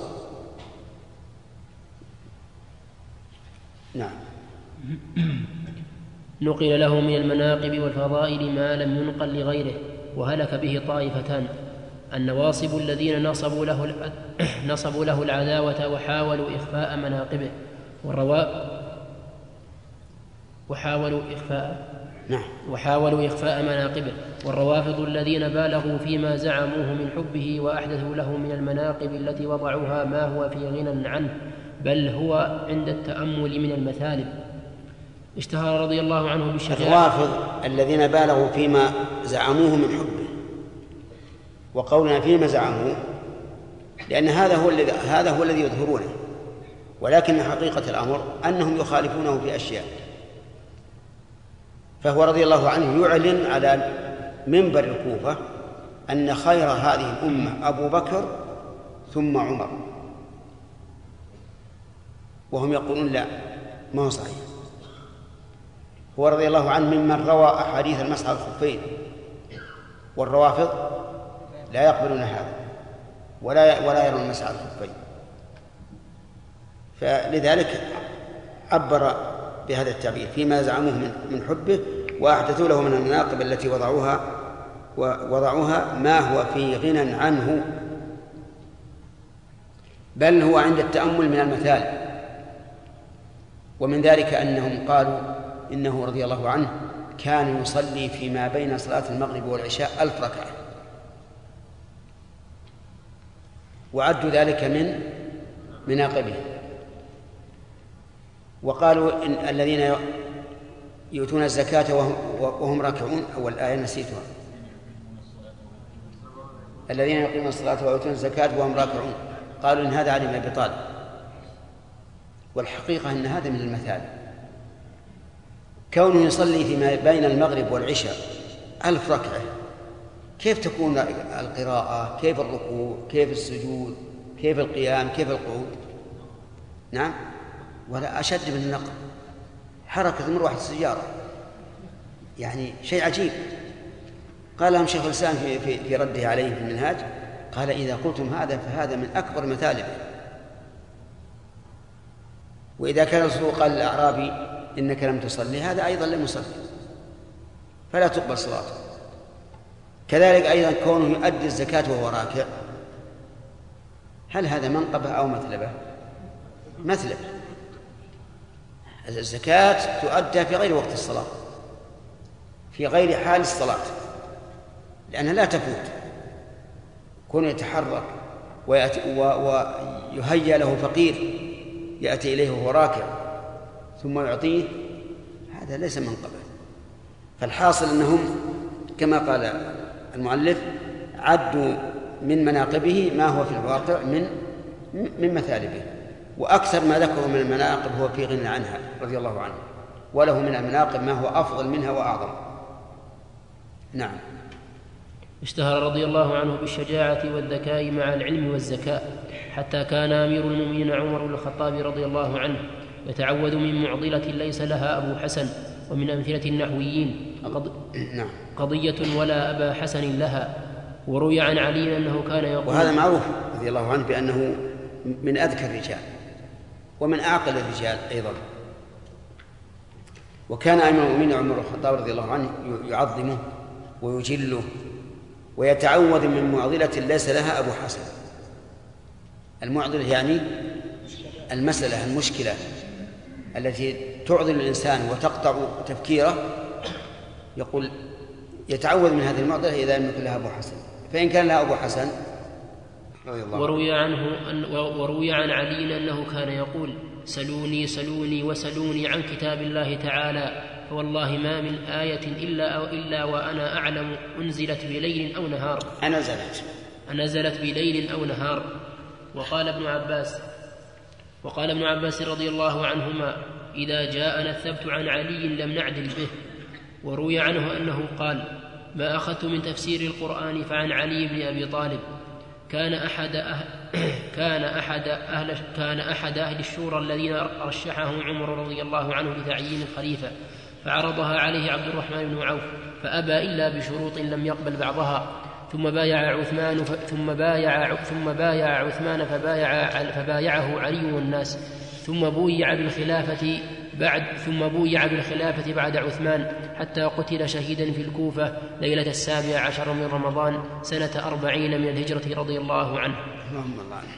نعم. نقل له من المناقب والفضائل ما لم ينقل لغيره، وهلك به طائفتان: النواصب الذين نصبوا له نصبوا له العداوة وحاولوا إخفاء مناقبه، والروا وحاولوا إخفاء نعم وحاولوا إخفاء مناقبه والروافض الذين بالغوا فيما زعموه من حبه وأحدثوا له من المناقب التي وضعوها ما هو في غنى عنه، بل هو عند التأمل من المثالب. اشتهر رضي الله عنه بالشجاعة. الروافض الذين بالغوا فيما زعموه من حبه، وقولنا فيما زعموه لأن هذا هو الذي هذا هو الذي يظهرونه، ولكن حقيقة الأمر أنهم يخالفونه في أشياء. فهو رضي الله عنه يعلن على منبر الكوفة أن خير هذه الأمة أبو بكر ثم عمر، وهم يقولون لا، ما هو صحيح. هو رضي الله عنه ممن روى أحاديث المسح على الخفين، والروافض لا يقبلون هذا ولا ولا يرون المسح على الخفين، فلذلك عبر بهذا التعبير فيما زعموه من حبه وأحدثوا له من المناقب التي وضعوها ووضعوها ما هو في غنى عنه، بل هو عند التأمل من المثال. ومن ذلك أنهم قالوا إنه رضي الله عنه كان يصلي فيما بين صلاة المغرب والعشاء ألف ركعة، وعدوا ذلك من مناقبه. وقالوا إن الذين يؤتون الزكاة وهم, وهم راكعون، أول آية نسيتها، الذين يقيمون الصلاة ويؤتون الزكاة وهم راكعون، قالوا إن هذا علي بن أبي طالب، والحقيقة أن هذا من المثال. كونه يصلي فيما بين المغرب والعشاء ألف ركعة، كيف تكون القراءة، كيف الركوع، كيف السجود، كيف القيام، كيف القعود؟ نعم، ولا أشد من النقل، حركة مروحة السيارة، يعني شيء عجيب. قال لهم شيخ الإسلام في, في, في رده عليه في المنهاج، قال إذا قلتم هذا فهذا من أكبر مثالبه. وإذا كان الرسول قال للأعرابي إنك لم تصلي، هذا أيضا لم يصلي فلا تقبل صلاته. كذلك أيضا كونه يؤدي الزكاة وهو راكع، هل هذا منقبة أو مثلبة؟ مثلبة. الزكاة تؤدى في غير وقت الصلاة، في غير حال الصلاة، لأنها لا تفوت. كون يتحرك ويهيأ له فقير يأتي إليه وهو راكع ثم يعطيه، هذا ليس منقبة. فالحاصل أنهم كما قال المؤلف عدوا من مناقبه ما هو في الواقع من من مثالبه، وأكثر ما ذكروا من المناقب هو في غنى عنها رضي الله عنه، وله من المناقب ما هو أفضل منها وأعظم. نعم. اشتهر رضي الله عنه بالشجاعة والذكاء مع العلم والزكاة، حتى كان أمير المؤمنين عمر بن الخطاب رضي الله عنه يتعوذ من معضلة ليس لها أبو حسن. ومن أمثلة النحويين قضية ولا أبا حسن لها. وروي عن علي أنه كان يقول، وهذا معروف رضي الله عنه بأنه من أذكى الرجال ومن أعقل الرجال أيضا. وكان أمير المؤمنين عمر بن الخطاب رضي الله عنه يعظمه ويجله ويتعوذ من معضلة ليس لها أبو حسن. المعضلة يعني المسألة المشكلة التي تعضل الإنسان وتقطع تفكيره، يقول يتعوذ من هذه المعضلة إذا لم يكن لها أبو حسن، فإن كان لها أبو حسن رضي الله عنه. وروي عنه أن وروي عن علي أنه كان يقول: سلوني سلوني وسلوني عن كتاب الله تعالى، فوالله ما من آية إلا أو إلا وأنا أعلم أنزلت بليل أو نهار أنزلت أنزلت بليل أو نهار. وقال ابن عباس وقال ابن عباس رضي الله عنهما: إذا جاءنا الثبت عن علي لم نعدل به. وروي عنه أنه قال: ما أخذت من تفسير القرآن فعن علي بن أبي طالب. كان أحد أهل كان أحد أهل كان أحد أهل الشورى الذين رشحهم عمر رضي الله عنه لتعيين الخليفة، فعرضها عليه عبد الرحمن بن عوف فأبى إلا بشروط لم يقبل بعضها، ثم بايع عثمان ثم بايع ثم بايع عثمان فبايع فبايعه علي والناس، ثم بويع بالخلافة بعد ثم بويع بالخلافة بعد عثمان، حتى قتل شهيدا في الكوفة ليلة السابع عشر من رمضان سنة أربعين من الهجرة رضي الله عنه. اللهم الله عنه.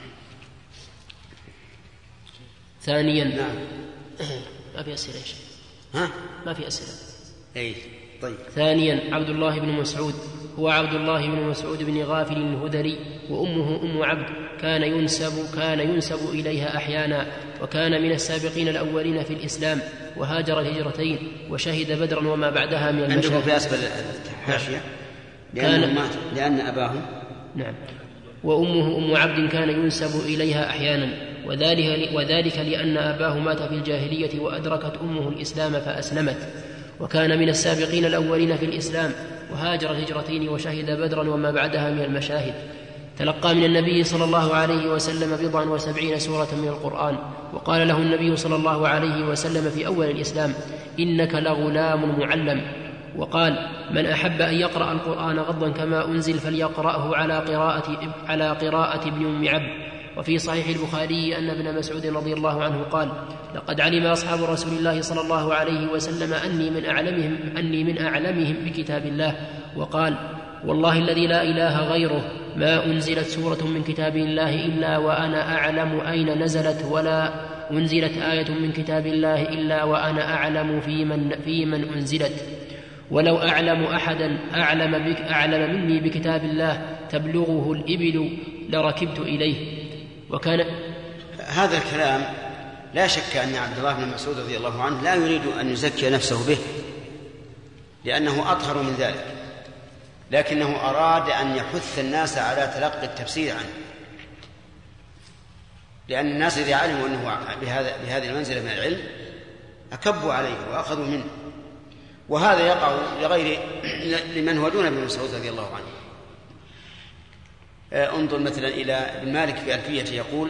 ثانيا نعم. ما في أسئلة يا شيخ؟ ها؟ ما في أسئلة. أي طيب. ثانيا عبد الله بن مسعود هو عبد الله بن مسعود بن غافل الهذلي، وأمه أم عبد، كان ينسب كان ينسب إليها أحيانا، وكان من السابقين الأولين في الإسلام، وهاجر الهجرتين وشهد بدرا وما بعدها من المشاهد. عندكم في أسفل الحاشية لأن مات لأن أباه. نعم. وأمه أم عبد كان ينسب إليها أحيانا، وذلك, وذلك لأن أباه مات في الجاهلية وأدركت أمه الإسلام فأسلمت، وكان من السابقين الأولين في الإسلام، وهاجر الهجرتين وشهد بدرا وما بعدها من المشاهد. تلقى من النبي صلى الله عليه وسلم بضعا وسبعين سورة من القرآن، وقال له النبي صلى الله عليه وسلم في أول الإسلام: إنك لغلام معلم. وقال: من أحب أن يقرأ القرآن غضا كما أنزل فليقرأه على قراءة, على قراءة ابن أم عبد. وفي صحيح البخاري أن ابن مسعود رضي الله عنه قال: لقد علم أصحاب رسول الله صلى الله عليه وسلم أني من أعلمهم, أني من أعلمهم بكتاب الله. وقال: والله الذي لا إله غيره ما أنزلت سورة من كتاب الله إلا وأنا أعلم أين نزلت، ولا أنزلت آية من كتاب الله إلا وأنا أعلم في من, في من أنزلت، ولو أعلم أحدا أعلم, بك أعلم مني بكتاب الله تبلغه الإبل لركبت إليه. وكان هذا الكلام لا شك أن عبد الله بن مسعود رضي الله عنه لا يريد أن يزكي نفسه به لأنه أطهر من ذلك، لكنه أراد أن يحث الناس على تلقي التفسير عنه، لأن الناس إذا علموا أنه بهذا بهذه المنزلة من العلم أكبوا عليه وأخذوا منه، وهذا يقع لغير لمن هو دون ابن مسعود رضي الله عنه. انظر مثلا إلى ابن مالك في ألفيته يقول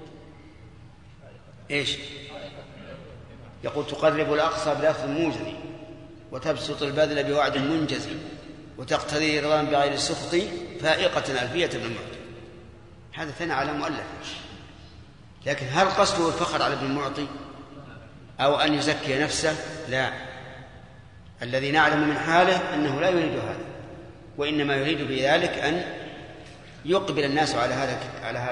إيش؟ يقول: تقرب الأقصى بلفظ موجز، وتبسط البذل بوعد منجز، وتقتضي رضا بغير السخط، فائقة ألفية ابن المعطي. هذا ثنى على مؤلف، لكن هل قصده الفخر على ابن المعطي أو أن يزكي نفسه؟ لا، الذي نعلم من حاله أنه لا يريد هذا، وإنما يريد بذلك أن يقبل الناس على هذا على هذا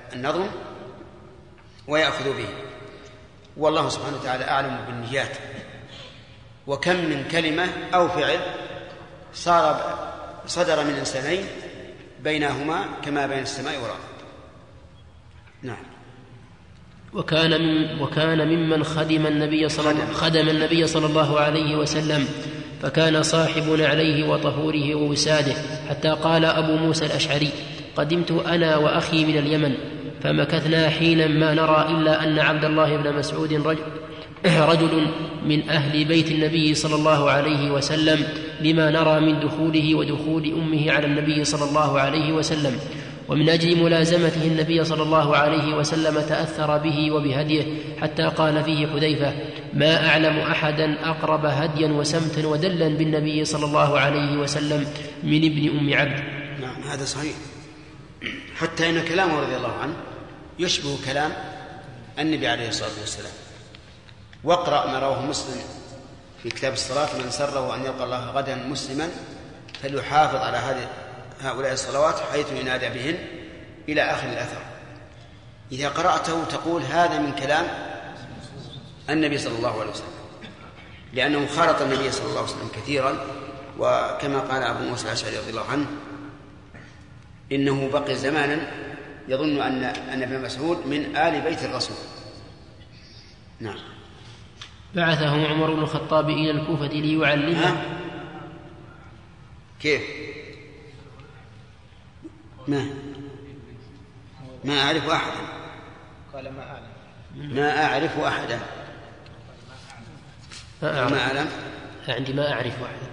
النظم ويأخذوا به. والله سبحانه وتعالى أعلم بالنيات. وكم من كلمة أو فعل صار صدر من إنسانين بينهما كما بين السماء والأرض. نعم. وكان من وكان ممن خدم النبي صلى خدم النبي صلى الله عليه وسلم، فكان صاحب عليه وطهوره ووساده، حتى قال أبو موسى الأشعري: قدمت أنا وأخي من اليمن فمكثنا حينا ما نرى إلا أن عبد الله بن مسعود رجل, رجل من أهل بيت النبي صلى الله عليه وسلم، لما نرى من دخوله ودخول أمه على النبي صلى الله عليه وسلم. ومن أجل ملازمته النبي صلى الله عليه وسلم تأثر به وبهديه، حتى قال فيه حذيفة: ما أعلم أحدا أقرب هديا وسمتا ودلا بالنبي صلى الله عليه وسلم من ابن أم عبد. نعم هذا صحيح، حتى إن كلامه رضي الله عنه يشبه كلام النبي عليه الصلاة والسلام. واقرأ ما رواه مسلم في كتاب الصلاة: من سره أن يلقى الله غدا مسلما فليحافظ على هذه هؤلاء الصلوات حيث ينادى بهن إلى آخر الأثر. إذا قرأته تقول هذا من كلام النبي صلى الله عليه وسلم، لأنه خالط النبي صلى الله عليه وسلم كثيرا. وكما قال أبو موسى الأشعري رضي الله عنه: إنه بقي زمانا يظن أن أن ابن مسعود من آل بيت الرسول. نعم. بعثه عمر بن الخطاب إلى الكوفة ليعلمه. كيف؟ ما ما أعرف أحدا. قال ما أعلم. ما أعرف أحدا. ما أعلم. عندي ما أعرف أحدا.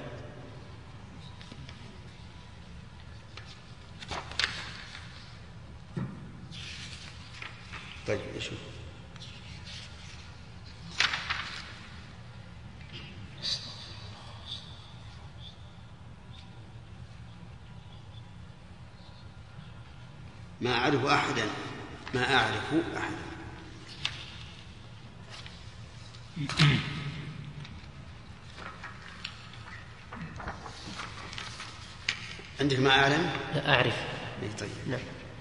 طيب شوف. ما أعرف أحدا. ما أعرف أحدا. عندك ما أعلم؟ لا أعرف. طيب. نعم.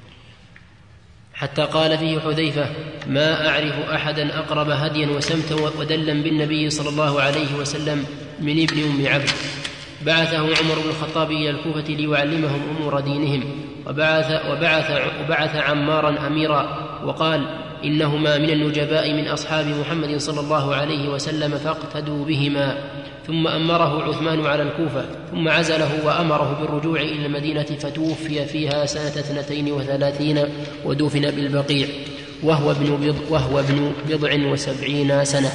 حتى قال فيه حذيفة: ما أعرف أحدا أقرب هديا وسمتا ودلا بالنبي صلى الله عليه وسلم من ابن أم عبد. بعثه عمر بن الخطاب إلى الكوفة ليعلمهم أمور دينهم، وبعث, وبعث, وبعث عمارا أميرا، وقال: إنهما من النجباء من أصحاب محمد صلى الله عليه وسلم فاقتدوا بهما. ثم أمره عثمان على الكوفة، ثم عزله وأمره بالرجوع إلى المدينة، فتوفي فيها سنة اثنتين وثلاثين ودفن بالبقيع وهو ابن بضع, وهو ابن بضع وسبعين سنة.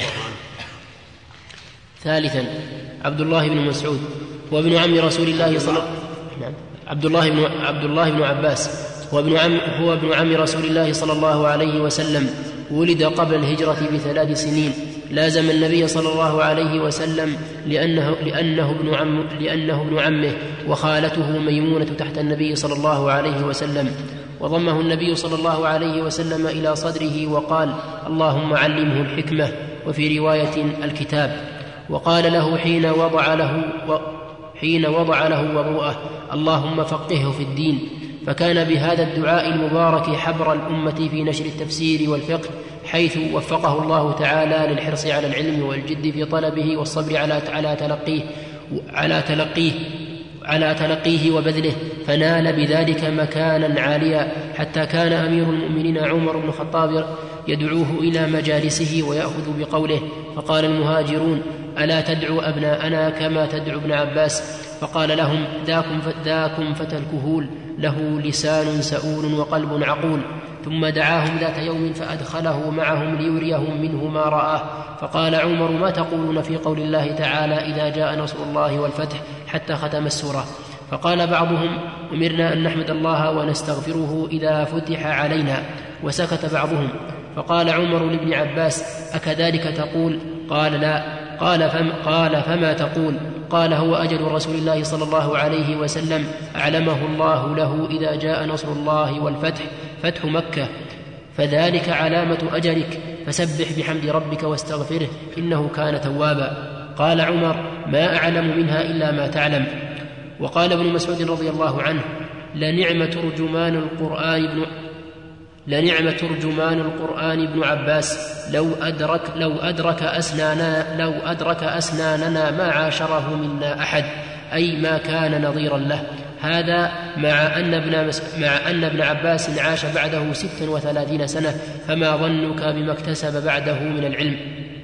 ثالثا عبد الله بن مسعود هو ابن عم رسول الله صلى الله عليه وسلم. عبد الله بن عبد الله بن عباس هو ابن عم هو ابن عم رسول الله صلى الله عليه وسلم، ولد قبل الهجرة بثلاث سنين، لازم النبي صلى الله عليه وسلم لأنه لأنه ابن عم لأنه ابن عمه، وخالته ميمونة تحت النبي صلى الله عليه وسلم. وضمه النبي صلى الله عليه وسلم إلى صدره وقال: اللهم علمه الحكمة، وفي رواية الكتاب. وقال له حين وضع له حين وضع له وضوءه: اللهم فقهه في الدين. فكان بهذا الدعاء المبارك حبر الأمة في نشر التفسير والفقه، حيث وفقه الله تعالى للحرص على العلم والجد في طلبه والصبر على على تلقيه على تلقيه على تلقيه وبذله، فنال بذلك مكانا عاليا، حتى كان أمير المؤمنين عمر بن الخطاب يدعوه إلى مجالسه ويأخذ بقوله. فقال المهاجرون: ألا تدعو أبناءنا كما تدعو ابن عباس؟ فقال لهم: ذاكم, ذاكم فتى الكهول، له لسان سؤول وقلب عقول. ثم دعاهم ذات يوم فأدخله معهم ليريهم منه ما رآه. فقال عمر: ما تقولون في قول الله تعالى: إذا جاء نصر الله والفتح، حتى ختم السورة. فقال بعضهم: أمرنا أن نحمد الله ونستغفره إذا فتح علينا. وسكت بعضهم. فقال عمر لابن عباس: أكذلك تقول؟ قال: لا. قال, فم قال فما تقول؟ قال: هو أجل رسول الله صلى الله عليه وسلم، أعلمه الله له إذا جاء نصر الله والفتح، فتح مكة، فذلك علامة أجلك، فسبح بحمد ربك واستغفره إنه كان توابا. قال عمر: ما أعلم منها إلا ما تعلم. وقال ابن مسعود رضي الله عنه: لنعم ترجمان القرآن ابن لنعم ترجمان القرآن ابن عباس لو أدرك, لو أدرك أسناننا, لو أدرك أسناننا ما عاشره منا أحد، أي ما كان نظيرا له. هذا مع أن ابن, مع أن ابن عباس عاش بعده ست وثلاثين سنة، فما ظنك بما اكتسب بعده من العلم.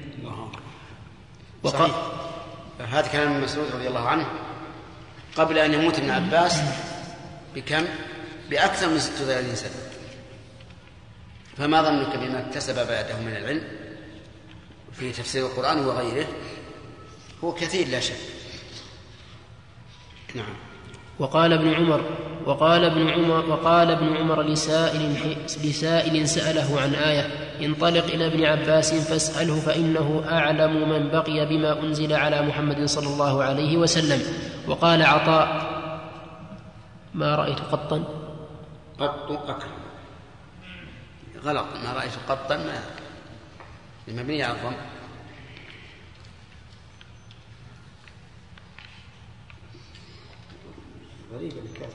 صحيح. هذا كلام ابن مسعود رضي الله عنه قبل أن يموت ابن عباس بكم؟ بأكثر من ست وثلاثين سنة. فما ظنك بما اكتسب بعده من العلم في تفسير القرآن وغيره؟ هو كثير لا شك. نعم. وقال ابن عمر وقال ابن عمر وقال ابن عمر لسائل لسائل سأله عن آية: انطلق إلى ابن عباس فاسأله فإنه أعلم من بقي بما أنزل على محمد صلى الله عليه وسلم. وقال عطاء: ما رأيت قطا قط أكرم. غلط، ما رأيت قطا ما المبني على الضم. غريبة الكاتب.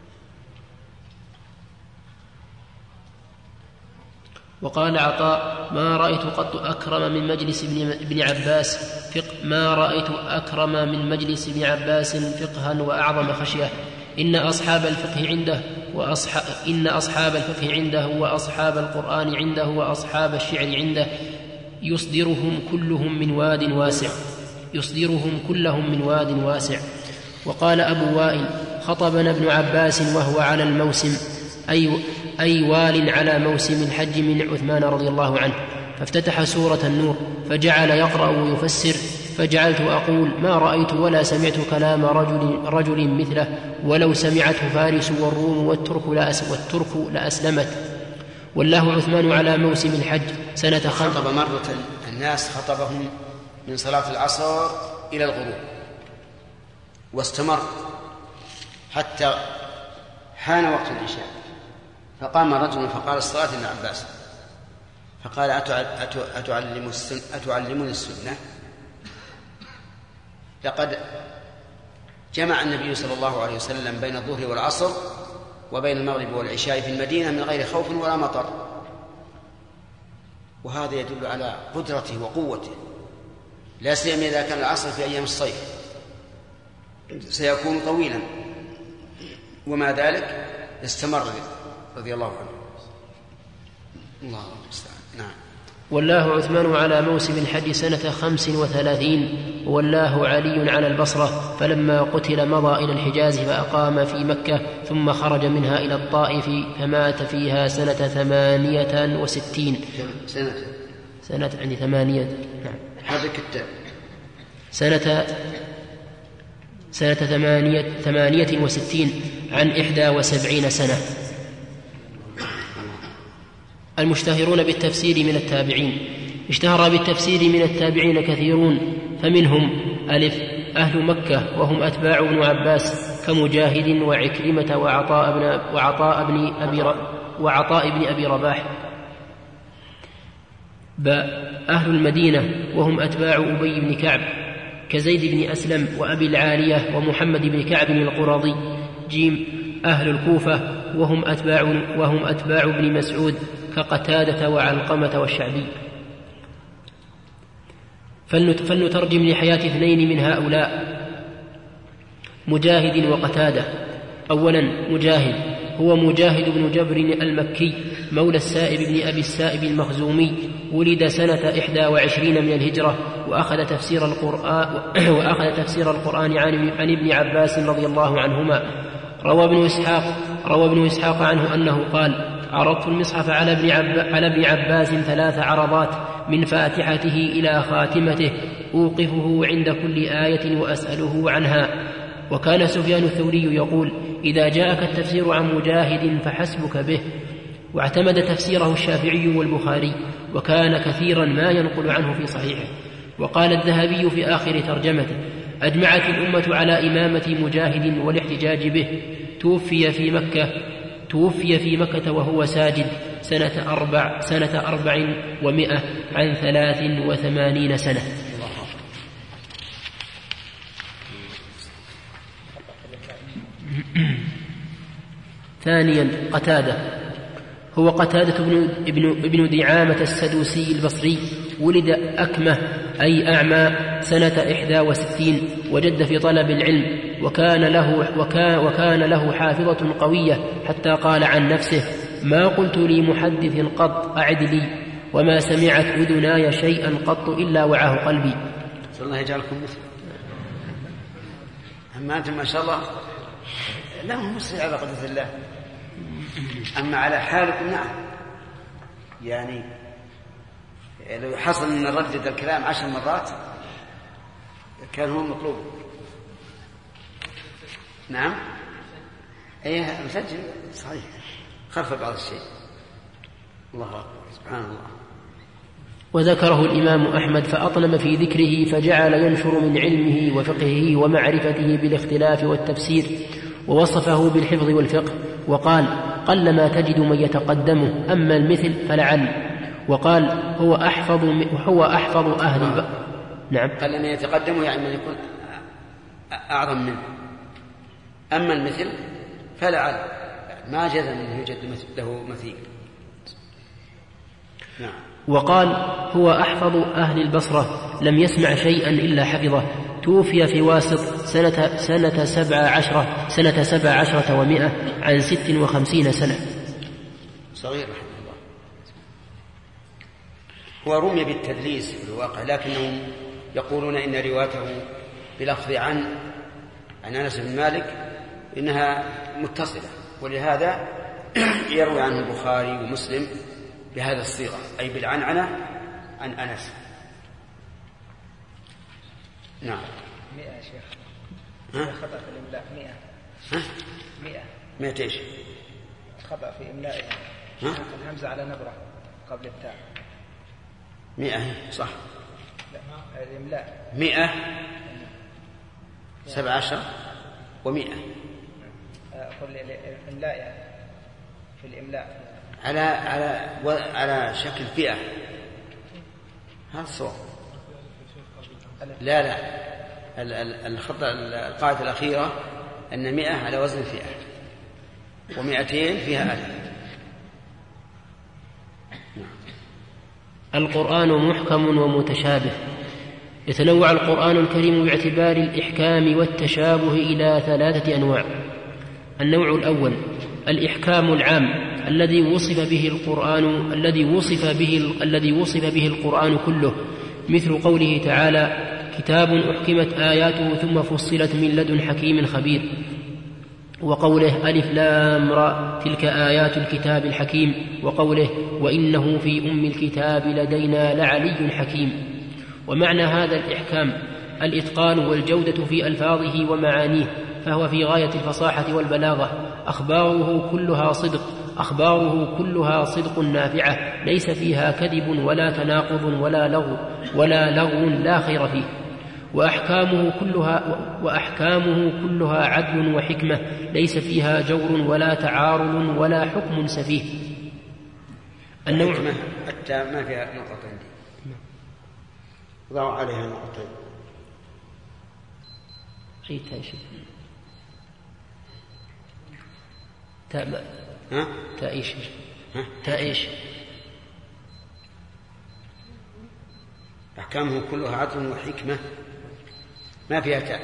وقال عطاء: ما رأيت قط أكرم من مجلس ابن عباس فقه ما رأيت أكرم من مجلس ابن عباس فقها وأعظم خشية. إن أصحاب الفقه عنده وأصحاب إن أصحاب الفقه عنده وأصحاب القرآن عنده وأصحاب الشعر عنده يصدرهم كلهم من واد واسع يصدرهم كلهم من واد واسع. وقال أبو وائل: خطبنا ابن عباس وهو على الموسم، أي, أي وال على موسم الحج من عثمان رضي الله عنه، فافتتح سورة النور فجعل يقرأ ويفسر، فجعلت أقول: ما رأيت ولا سمعت كلام رجل, رجل مثله، ولو سمعته فارس والروم والترك, لأس والترك لأسلمت. والله عثمان على موسم الحج سنة خمس. خطب مرة الناس خطبهم من صلاة العصر إلى الغروب، واستمر حتى حان وقت العشاء، فقام رجل فقال: الصلاة ابن عباس. فقال: أتعلم السن أتعلمني السنة؟ لقد جمع النبي صلى الله عليه وسلم بين الظهر والعصر وبين المغرب والعشاء في المدينة من غير خوف ولا مطر، وهذا يدل على قدرته وقوته، لا سيما إذا كان العصر في أيام الصيف سيكون طويلا، ومع ذلك استمر رضي الله عنه. الله المستعان. نعم. والله عثمان على موسم الحج سنة خمس وثلاثين، والله علي على البصرة، فلما قتل مضى إلى الحجاز فأقام في مكة، ثم خرج منها إلى الطائف فمات فيها سنة ثمانية وستين. سنة سنة يعني ثمانية. نعم. هذا كتاب. سنة سنة ثمانية, ثمانية وستين عن إحدى وسبعين سنة. المشتهرون بالتفسير من التابعين. اشتهر بالتفسير من التابعين كثيرون، فمنهم: ألف أهل مكة وهم أتباع ابن عباس كمجاهد وعكرمة وعطاء بن, وعطاء بن, أبي, وعطاء بن أبي رباح. باء أهل المدينة وهم أتباع أبي بن كعب كزيد بن أسلم وأبي العالية ومحمد بن كعب القرظي. جيم أهل الكوفة وهم أتباع, وهم أتباع ابن مسعود كقتادة وعلقمة والشعبي. فلنترجم لحياة اثنين من هؤلاء: مجاهد وقتادة. أولا مجاهد هو مجاهد بن جبر المكي مولى السائب بن أبي السائب المخزومي، ولد سنة إحدى وعشرين من الهجرة، وأخذ تفسير القرآن, وأخذ تفسير القرآن عن, عن ابن عباس رضي الله عنهما. روى ابن إسحاق, روى ابن إسحاق عنه أنه قال: عرضت المصحف على ابن, عب على ابن عباس ثلاث عرضات من فاتحته إلى خاتمته، أوقفه عند كل آية وأسأله عنها. وكان سفيان الثوري يقول: إذا جاءك التفسير عن مجاهد فحسبك به. واعتمد تفسيره الشافعي والبخاري، وكان كثيرا ما ينقل عنه في صحيحه. وقال الذهبي في آخر ترجمته: أجمعت الأمة على إمامة مجاهد والاحتجاج به. توفي في مكة توفي في مكة وهو ساجد سنة أربع سنة أربع ومائة عن ثلاث وثمانين سنة. ثانيا قتادة هو قتادة بن, ابن, ابن دعامة السدوسي البصري، ولد أكمة أي أعمى سنة إحدى وستين، وجد في طلب العلم، وكان له, وكان, وكان له حافظة قوية، حتى قال عن نفسه: ما قلت لي محدث قط أعد لي، وما سمعت أذناي شيئا قط إلا وعاه قلبي. صلى الله يجعلكم مثل. أما أنتم ما شاء الله لا مسرع على قدرة الله، أما على حالكم نعم. يعني لو حصل أن نردد الكلام عشر مرات كان هو مطلوب. نعم أيه مسجل صحيح، خرف بعض الشيء. الله أكبر سبحان الله. وذكره الإمام أحمد فأطلم في ذكره، فجعل ينشر من علمه وفقهه ومعرفته بالاختلاف والتفسير، ووصفه بالحفظ والفقه، وقال: قلما تجد من يتقدمه، أما المثل فلعل. وقال: هو أحفظ هو أحفظ أهل الب... نعم قلما يتقدمه يعني من يكون أعظم منه، أما المثل فلعل، ما جزم أنه يوجد له مثيل. نعم. وقال: هو أحفظ أهل البصرة، لم يسمع شيئا إلا حفظه، توفي في واسط سنة, سنة سبع عشرة سنة سبع عشرة ومائة عن ست وخمسين سنة. صغير رحمه الله. هو رمي بالتدليس في الواقع، لكنهم يقولون إن روايته بلفظ عن عن أنس بن مالك إنها متصلة، ولهذا يروي عنه البخاري ومسلم بهذا الصيغة، أي بالعنعنة عن أنس. نعم. مئة يا شيخ. ها؟ خطأ في الإملاء مئة. ها؟ مئة. مئة إيش؟ خطأ في إملائها. ها؟ الهمزة على نبرة قبل التاء. مئة صح. لا. الإملاء. مئة. سبع عشر ومئة. أقول الإملاء يعني في الإملاء. على على على شكل فئة. هذا الصواب. لا لا الخطأ القاعدة الأخيرة أن مئة على وزن فئة، ومئتين فيها ألف. القرآن محكم ومتشابه. يتنوع القرآن الكريم باعتبار الإحكام والتشابه إلى ثلاثة أنواع. النوع الأول الإحكام العام الذي وصف به القرآن الذي وصف به الذي وصف به القرآن كله، مثل قوله تعالى: كتاب أحكمت آياته ثم فصلت من لدن حكيم خبير، وقوله: ألف لام را تلك آيات الكتاب الحكيم، وقوله: وإنه في أم الكتاب لدينا لعلي حكيم. ومعنى هذا الإحكام الإتقان والجودة في ألفاظه ومعانيه، فهو في غاية الفصاحة والبلاغة. أخباره كلها صدق أخباره كلها صدق نافعة، ليس فيها كذب ولا تناقض ولا لغو ولا لغو لا خير فيه. وأحكامه كلها وأحكامه كلها عدل وحكمة، ليس فيها جور ولا تعارض ولا حكم سفيه. النوع حتى ما فيها نقطة عندي، ضعوا عليها نقطتين. أي تأشف تاء ها تأيش تأيش أحكامه كلها عدل وحكمة، ما فيها تاء.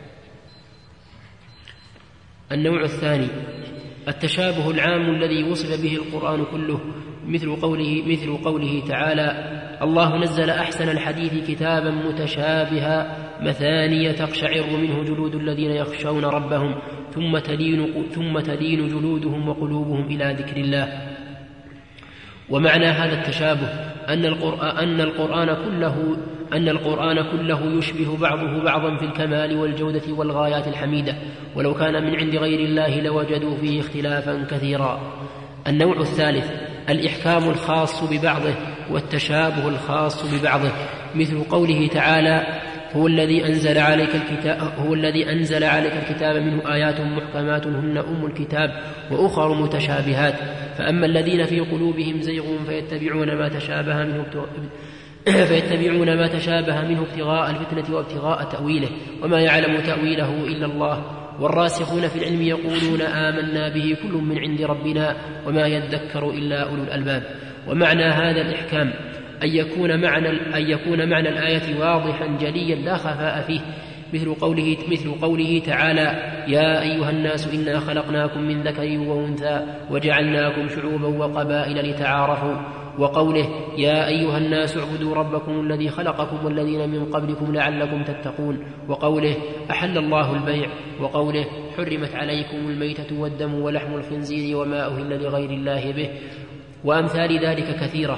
النوع الثاني التشابه العام الذي وصف به القرآن كله، مثل قوله مثل قوله تعالى: الله نزل أحسن الحديث كتابا متشابها مثانية تقشعر منه جلود الذين يخشون ربهم ثم تلين, ثم تلين جلودهم وقلوبهم إلى ذكر الله. ومعنى هذا التشابه أن القرآن, أن القرآن كله أن القرآن كله يشبه بعضه بعضا في الكمال والجودة والغايات الحميدة، ولو كان من عند غير الله لوجدوا فيه اختلافا كثيرا. النوع الثالث الإحكام الخاص ببعضه والتشابه الخاص ببعضه، مثل قوله تعالى: هو الذي أنزل عليك الكتاب هو الذي أنزل عليك الكتاب منه آيات محكمات هن أم الكتاب وأخر متشابهات، فأما الذين في قلوبهم زيغ فيتبعون ما تشابه منه فيتبعون ما تشابه منه ابتغاء الفتنة وابتغاء تأويله، وما يعلم تأويله إلا الله، والراسخون في العلم يقولون آمنا به كل من عند ربنا وما يذكر إلا أولو الألباب. ومعنى هذا الإحكام أن يكون معنى, أن يكون معنى الآية واضحا جليا لا خفاء فيه، مثل قوله, مثل قوله تعالى: يا أيها الناس إنا خلقناكم من ذكر وأنثى وجعلناكم شعوبا وقبائل لتعارفوا، وقوله: يا أيها الناس اعبدوا ربكم الذي خلقكم والذين من قبلكم لعلكم تتقون، وقوله: أحل الله البيع، وقوله: حرمت عليكم الميتة والدم ولحم الخنزير وما أهل لغير الله به، وأمثال ذلك كثيرة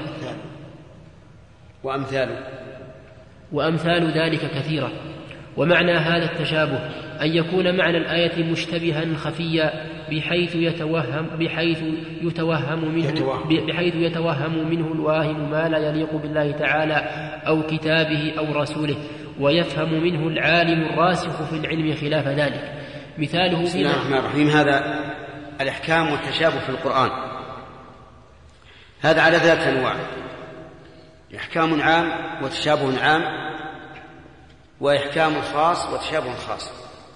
وأمثال وأمثال ذلك كثيرة. ومعنى هذا التشابه أن يكون معنى الآية مشتبها خفيا بحيث يتوهم بحيث يتوهم منه بحيث يتوهم منه الواهم ما لا يليق بالله تعالى أو كتابه أو رسوله، ويفهم منه العالم الراسخ في العلم خلاف ذلك. مثاله بسم الله الرحمن الرحيم. هذا الإحكام والتشابه في القرآن هذا على ثلاثة أنواع: إحكام عام وتشابه عام، وإحكام خاص وتشابه خاص،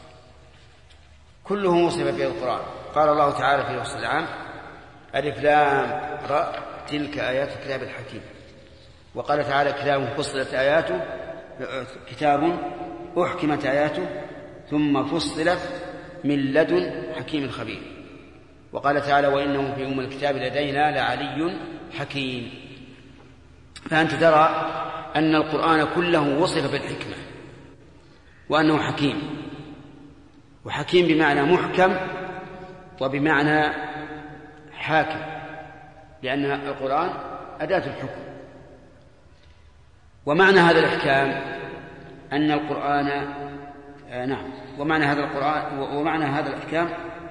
كله وصف به القرآن. قال الله تعالى في وصف العام: ألف لام را تلك آيات الكتاب الحكيم. وقال تعالى: كتاب فصلت آياته كتاب أحكمت آياته ثم فصلت من لدن حكيم خبير. وقال تعالى: وإنه في أم الكتاب لدينا لعلي حكيم. فأنت ترى أن القرآن كله وصف بالحكمة وأنه حكيم، وحكيم بمعنى محكم وبمعنى حاكم، لأن القرآن أداة الحكم. ومعنى هذا الإحكام أن القرآن آه نعم ومعنى هذا القرآن ومعنى هذا الإحكام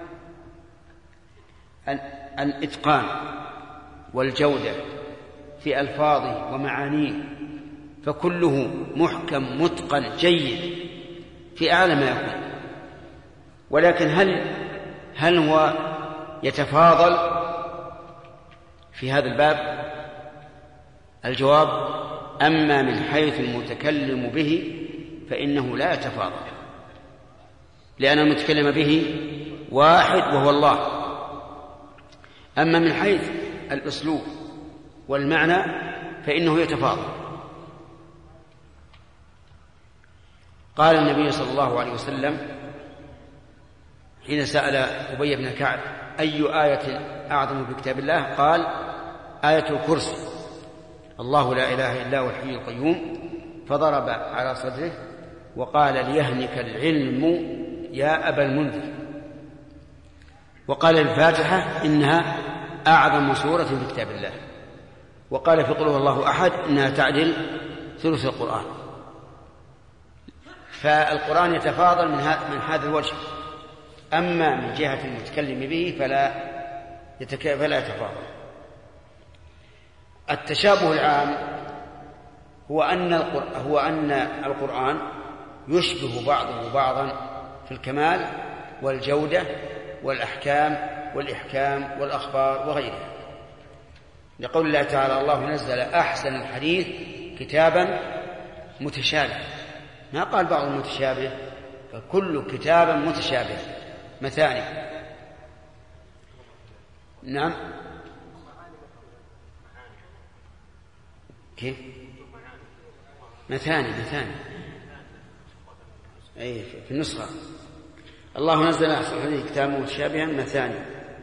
الإتقان والجودة في ألفاظه ومعانيه، فكله محكم متقن جيد في أعلى ما يكون. ولكن هل هل هو يتفاضل في هذا الباب؟ الجواب: أما من حيث المتكلم به فإنه لا يتفاضل، لأن المتكلم به واحد وهو الله. أما من حيث الأسلوب والمعنى فإنه يتفاضل. قال النبي صلى الله عليه وسلم حين سأل أبي بن كعب: أي آية أعظم في كتاب الله؟ قال: آية الكرسي، الله لا إله إلا هو الحي القيوم، فضرب على صدره وقال: ليهنك العلم يا أبا المنذر. وقال الفاتحة: إنها أعظم سورة في كتاب الله. وقال في قل هو الله أحد: إنها تعدل ثلث القرآن. فالقرآن يتفاضل من هذا الوجه. أما من جهة المتكلم به فلا فلا يتفاضل. التشابه العام هو أن هو أن القرآن يشبه بعضه بعضا في الكمال والجودة والأحكام والإحكام والأخبار وغيرها، لقول الله تعالى: الله نزل أحسن الحديث كتابا متشابه. ما قال بعض المتشابه، فكل كتابا متشابه مثاني. نعم. كيف؟ مثاني مثاني أي في النسخة: الله نزل أحسن الحديث كتابا متشابها مثاني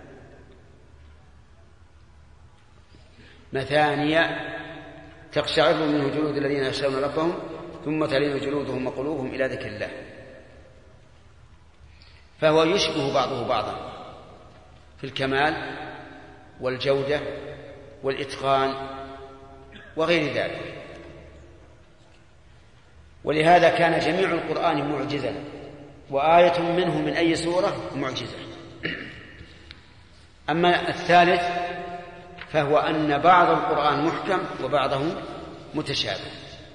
مثانية تقشعر منه جلود الذين يخشون ربهم ثم تلين جلودهم وقلوبهم إلى ذكر الله. فهو يشبه بعضه بعضا في الكمال والجودة والإتقان وغير ذلك. ولهذا كان جميع القرآن معجزا، وآية منه من أي سورة معجزة. أما الثالث فهو أن بعض القرآن محكم وبعضه متشابه.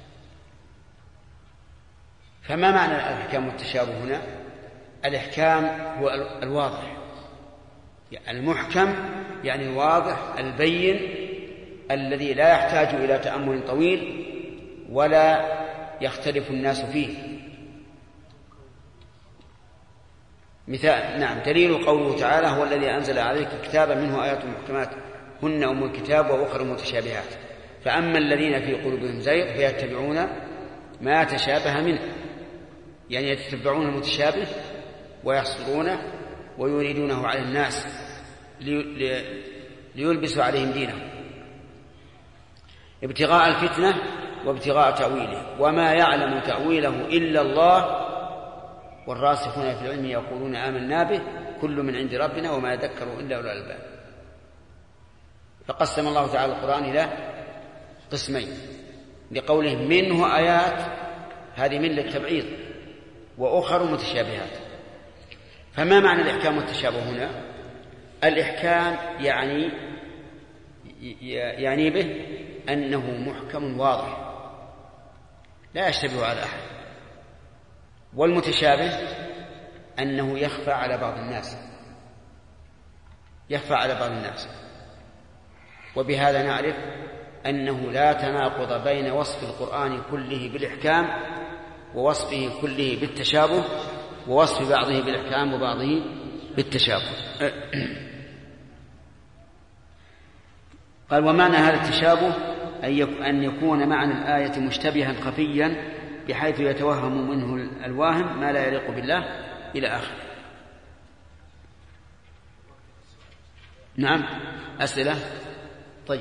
فما معنى الإحكام والتشابه هنا؟ الإحكام هو الواضح، يعني المحكم يعني الواضح البين الذي لا يحتاج إلى تأمل طويل ولا يختلف الناس فيه. مثال نعم دليل قوله تعالى هو الذي أنزل عليك كتابا منه آيات محكمات هن أم الكتاب وأخر متشابهات فأما الذين في قلوبهم زيغ فيتبعون ما تشابه منه يعني يتبعون المتشابه ويحصرونه ويريدونه على الناس ليلبسوا عليهم دينهم ابتغاء الفتنة وابتغاء تأويله وما يعلم تأويله إلا الله والراسخون في العلم يقولون آمنا به كل من عند ربنا وما يذكر إلا أولو الألباب. فقسم الله تعالى القرآن إلى قسمين لقوله منه آيات هذه من للتبعيض وأخر متشابهات. فما معنى الإحكام والتشابه هنا؟ الإحكام يعني يعني به أنه محكم واضح لا يشتبه على أحد والمتشابه أنه يخفى على بعض الناس يخفى على بعض الناس وبهذا نعرف أنه لا تناقض بين وصف القرآن كله بالإحكام ووصفه كله بالتشابه ووصف بعضه بالإحكام وبعضه بالتشابه. قال ومعنى هذا التشابه أن يكون معنى الآية مشتبها خفيا بحيث يتوهم منه الواهم ما لا يليق بالله إلى آخره. نعم أسئلة. طيب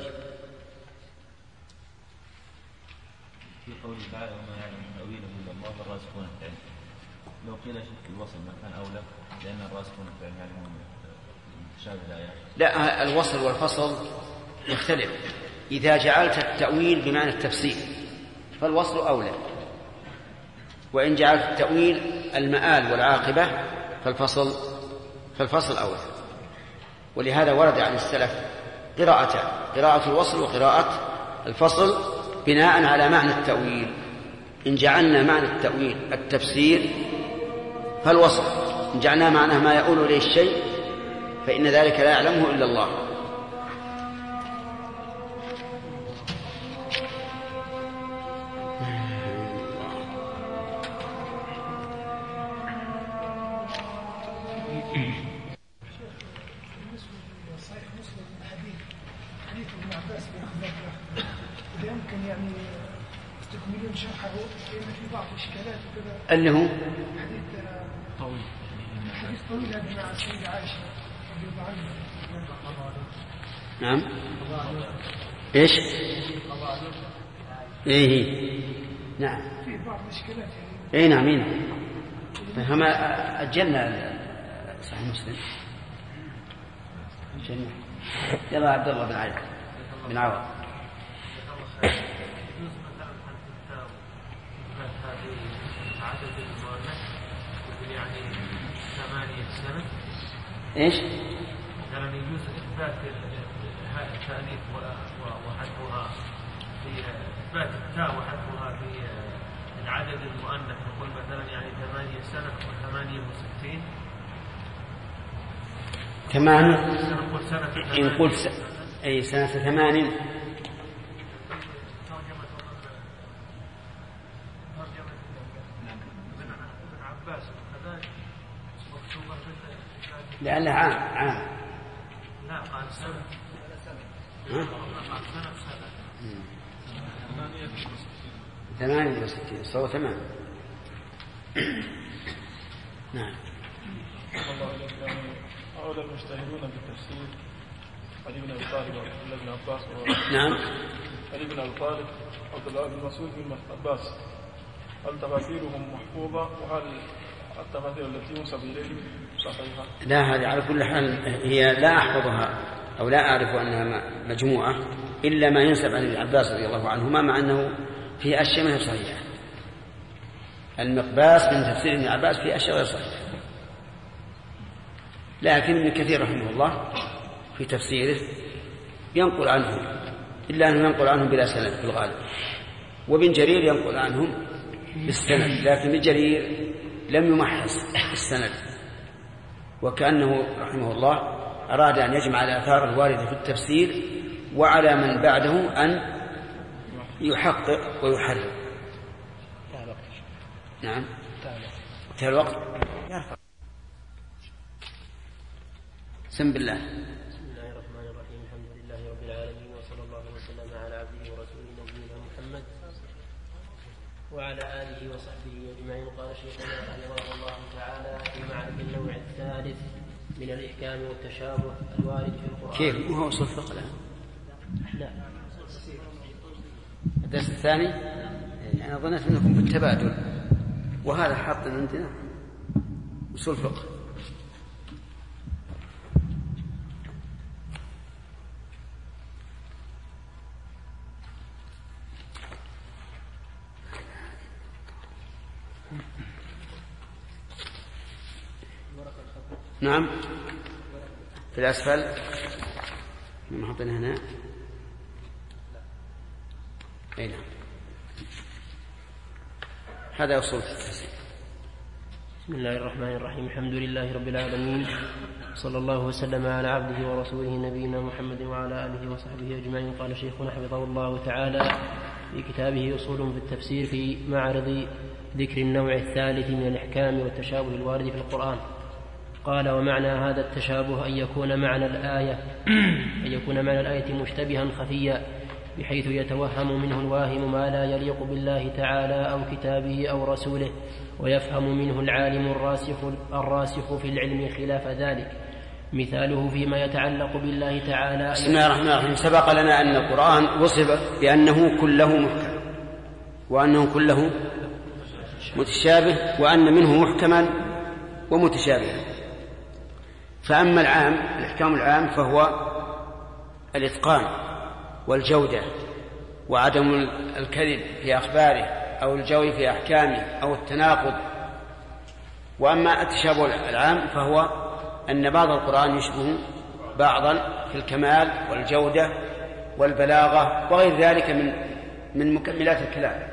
في قول تعالى وما يعلم تأويله إلا الله والراسخون في العلم لو قيل شك الوصل ما كان أولى لأن الراسخون في العلم يعلمون متشابه الآيات. لا الوصل والفصل يختلف. إذا جعلت التأويل بمعنى التفسير فالوصل أولى وإن جعلت التأويل المآل والعاقبة فالفصل فالفصل أولى. ولهذا ورد عن السلف قراءتان قراءة الوصل وقراءة الفصل بناء على معنى التأويل. إن جعلنا معنى التأويل التفسير فالوصل إن جعلنا معناه ما يؤول إليه الشيء فإن ذلك لا يعلمه إلا الله. اللي هو حديث طويل حديث طويل هذا مع السيدة عائشة رضي الله عنها. نعم ايش؟ ايه نعم في بعض الاشكالات يعني. اي نعم نعم فهم اجلنا صحيح مسلم اجلنا. يلا عبد الله بن عوض بن عوض عدد المؤنث يعني ثمانية سنة. إيش؟ مثلا يجوز إثبات هاء التأنيث وحذفها في إثبات التاء وحذفها في العدد المؤنث نقول مثلا يعني ثمانية سنة وثمانية وستين. ثمانية. إن قلت أي سنة ثمان. لأنها عام عام لا قال سنة ها؟ ثمانية وستين صوت ثمان. نعم. أولى المجتهدون بالتفسير علي بن أبي طالب وعبد الله بن عباس. نعم. علي بن أبي طالب عبد الله بن مسعود بن عباس هل تفاسيرهم محفوظة وهل التفاسير التي ينسب إليهم صحيحة؟ لا هذه على كل حال هي لا أحفظها أو لا أعرف أنها مجموعة إلا ما ينسب عن ابن عباس رضي الله عنهما مع أنه في أشياء منها صحيحة. المقباس من تفسير ابن عباس في أشياء غير صحيحة لكن ابن كثير رحمه الله في تفسيره ينقل عنهم إلا أنه ينقل عنهم بلا سند في الغالب وابن جرير ينقل عنهم بالسند لكن ابن جرير لم يمحص السند وكأنه رحمه الله أراد أن يجمع الآثار الواردة في التفسير وعلى من بعده أن يحقق ويحرر. نعم انتهى الوقت. سم بالله. بسم الله الرحمن الرحيم. الحمد لله رب العالمين، وصلى الله وسلم على عبده ورسوله نبينا محمد وعلى آله وصحبه أجمعين. قال شيخنا رحمه الله تعالى في معرفة النوع الثالث من الإحكام والتشابه الوارد في القرآن. كيف؟ ما هو أصول فقه الآن؟ لا. الدرس الثاني أنا ظننت أنكم في التبادل، وهذا حاط عندنا أصول فقه. نعم في الأسفل ما حطينا هنا. أي نعم هذا أصول التفسير. بسم الله الرحمن الرحيم. الحمد لله رب العالمين، صلى الله وسلم على عبده ورسوله نبينا محمد وعلى آله وصحبه أجمعين. قال شيخنا حفظه الله تعالى في كتابه أصول في التفسير في معرض ذكر النوع الثالث من الإحكام والتشابه الوارد في القرآن. قال: ومعنى هذا التشابه أن يكون معنى الآية أن يكون معنى الآية مشتبها خفيا، بحيث يتوهم منه الواهم ما لا يليق بالله تعالى أو كتابه أو رسوله، ويفهم منه العالم الراسخ, الراسخ في العلم خلاف ذلك. مثاله فيما يتعلق بالله تعالى. بسم الله الرحمن الرحيم. سبق لنا أن القرآن وصف بأنه كله محكم، وأنه كله متشابه، وأن منه محكما ومتشابها. فأما العام الإحكام العام فهو الإتقان والجودة وعدم الكذب في أخباره أو الجوي في أحكامه أو التناقض. وأما التشابه العام فهو أن بعض القرآن يشبه بعضا في الكمال والجودة والبلاغة وغير ذلك من من مكملات الكلام.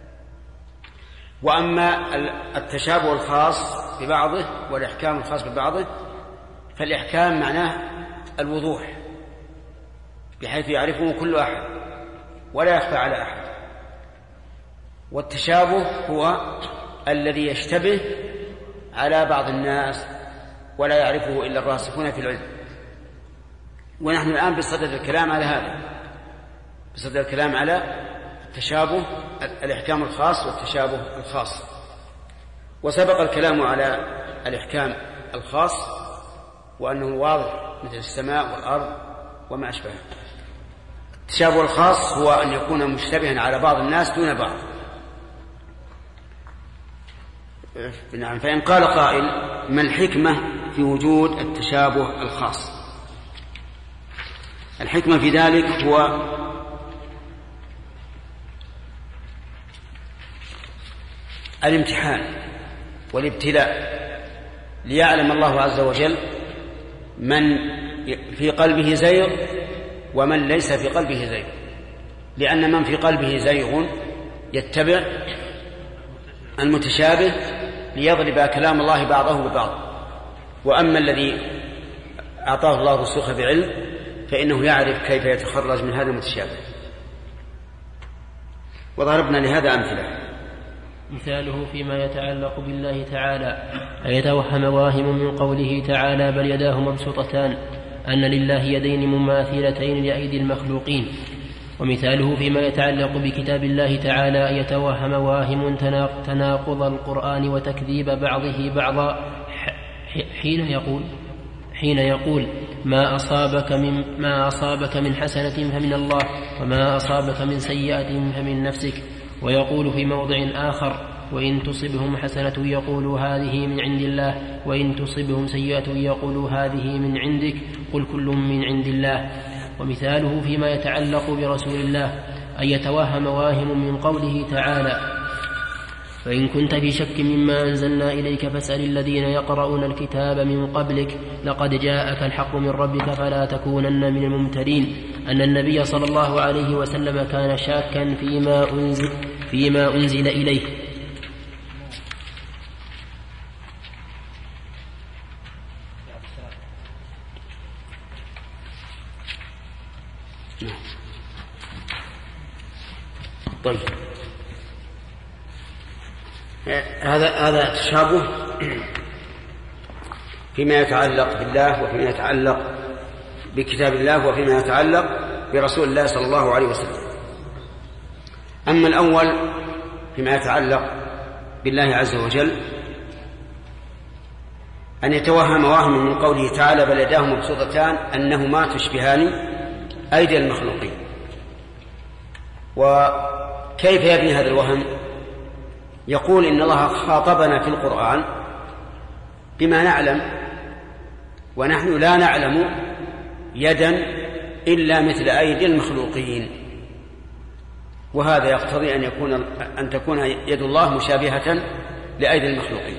وأما التشابه الخاص ببعضه والإحكام الخاص ببعضه فالإحكام معناه الوضوح، بحيث يعرفه كل أحد ولا يخفى على أحد. والتشابه هو الذي يشتبه على بعض الناس ولا يعرفه إلا الراسخون في العلم. ونحن الآن بصدد الكلام على هذا، بصدد الكلام على التشابه الإحكام الخاص والتشابه الخاص. وسبق الكلام على الإحكام الخاص وأنه واضح مثل السماء والأرض وما أشبهه. التشابه الخاص هو أن يكون مشتبها على بعض الناس دون بعض. نعم. فإن قال قائل: ما الحكمة في وجود التشابه الخاص؟ الحكمة في ذلك هو الامتحان والابتلاء، ليعلم الله عز وجل من في قلبه زيغ ومن ليس في قلبه زيغ. لأن من في قلبه زيغ يتبع المتشابه ليضرب كلام الله بعضه ببعض، وأما الذي أعطاه الله الرسوخ بعلم فإنه يعرف كيف يتخرج من هذا المتشابه. وضربنا لهذا أمثلة. مثاله فيما يتعلق بالله تعالى أن يتوهم واهم من قوله تعالى: بل يداه مبسوطتان، أن لله يدين مماثلتين لأيدي المخلوقين. ومثاله فيما يتعلق بكتاب الله تعالى أن يتوهم واهم تناقض القرآن وتكذيب بعضه بعضا حين يقول حين يقول ما أصابك من ما أصابك من حسنة فمن الله، وما أصابك من سيئة فمن نفسك. ويقول في موضع آخر: وإن تصبهم حسنة يقولوا هذه من عند الله، وإن تصبهم سيئة يقولوا هذه من عندك، قل كل من عند الله. ومثاله فيما يتعلق برسول الله أن يتوهم واهم من قوله تعالى: فإن كنت في شك مما أنزلنا إليك فاسأل الذين يقرؤون الكتاب من قبلك لقد جاءك الحق من ربك فلا تكونن من الممترين. أن النبي صلى الله عليه وسلم كان شاكا فيما أنزل, فيما أنزل إليه. طيب، هذا هذا تشابه فيما يتعلق بالله وفيما يتعلق بكتاب الله وفيما يتعلق برسول الله صلى الله عليه وسلم. أما الأول فيما يتعلق بالله عز وجل أن يتوهم وهم من قوله تعالى بل يداه مبسوطتان أنهما تشبهان أيدي المخلوقين. وكيف يبني هذا الوهم؟ يقول إن الله خاطبنا في القرآن بما نعلم، ونحن لا نعلم يدا إلا مثل أيدي المخلوقين، وهذا يقتضي أن يكون أن تكون يد الله مشابهة لأيدي المخلوقين.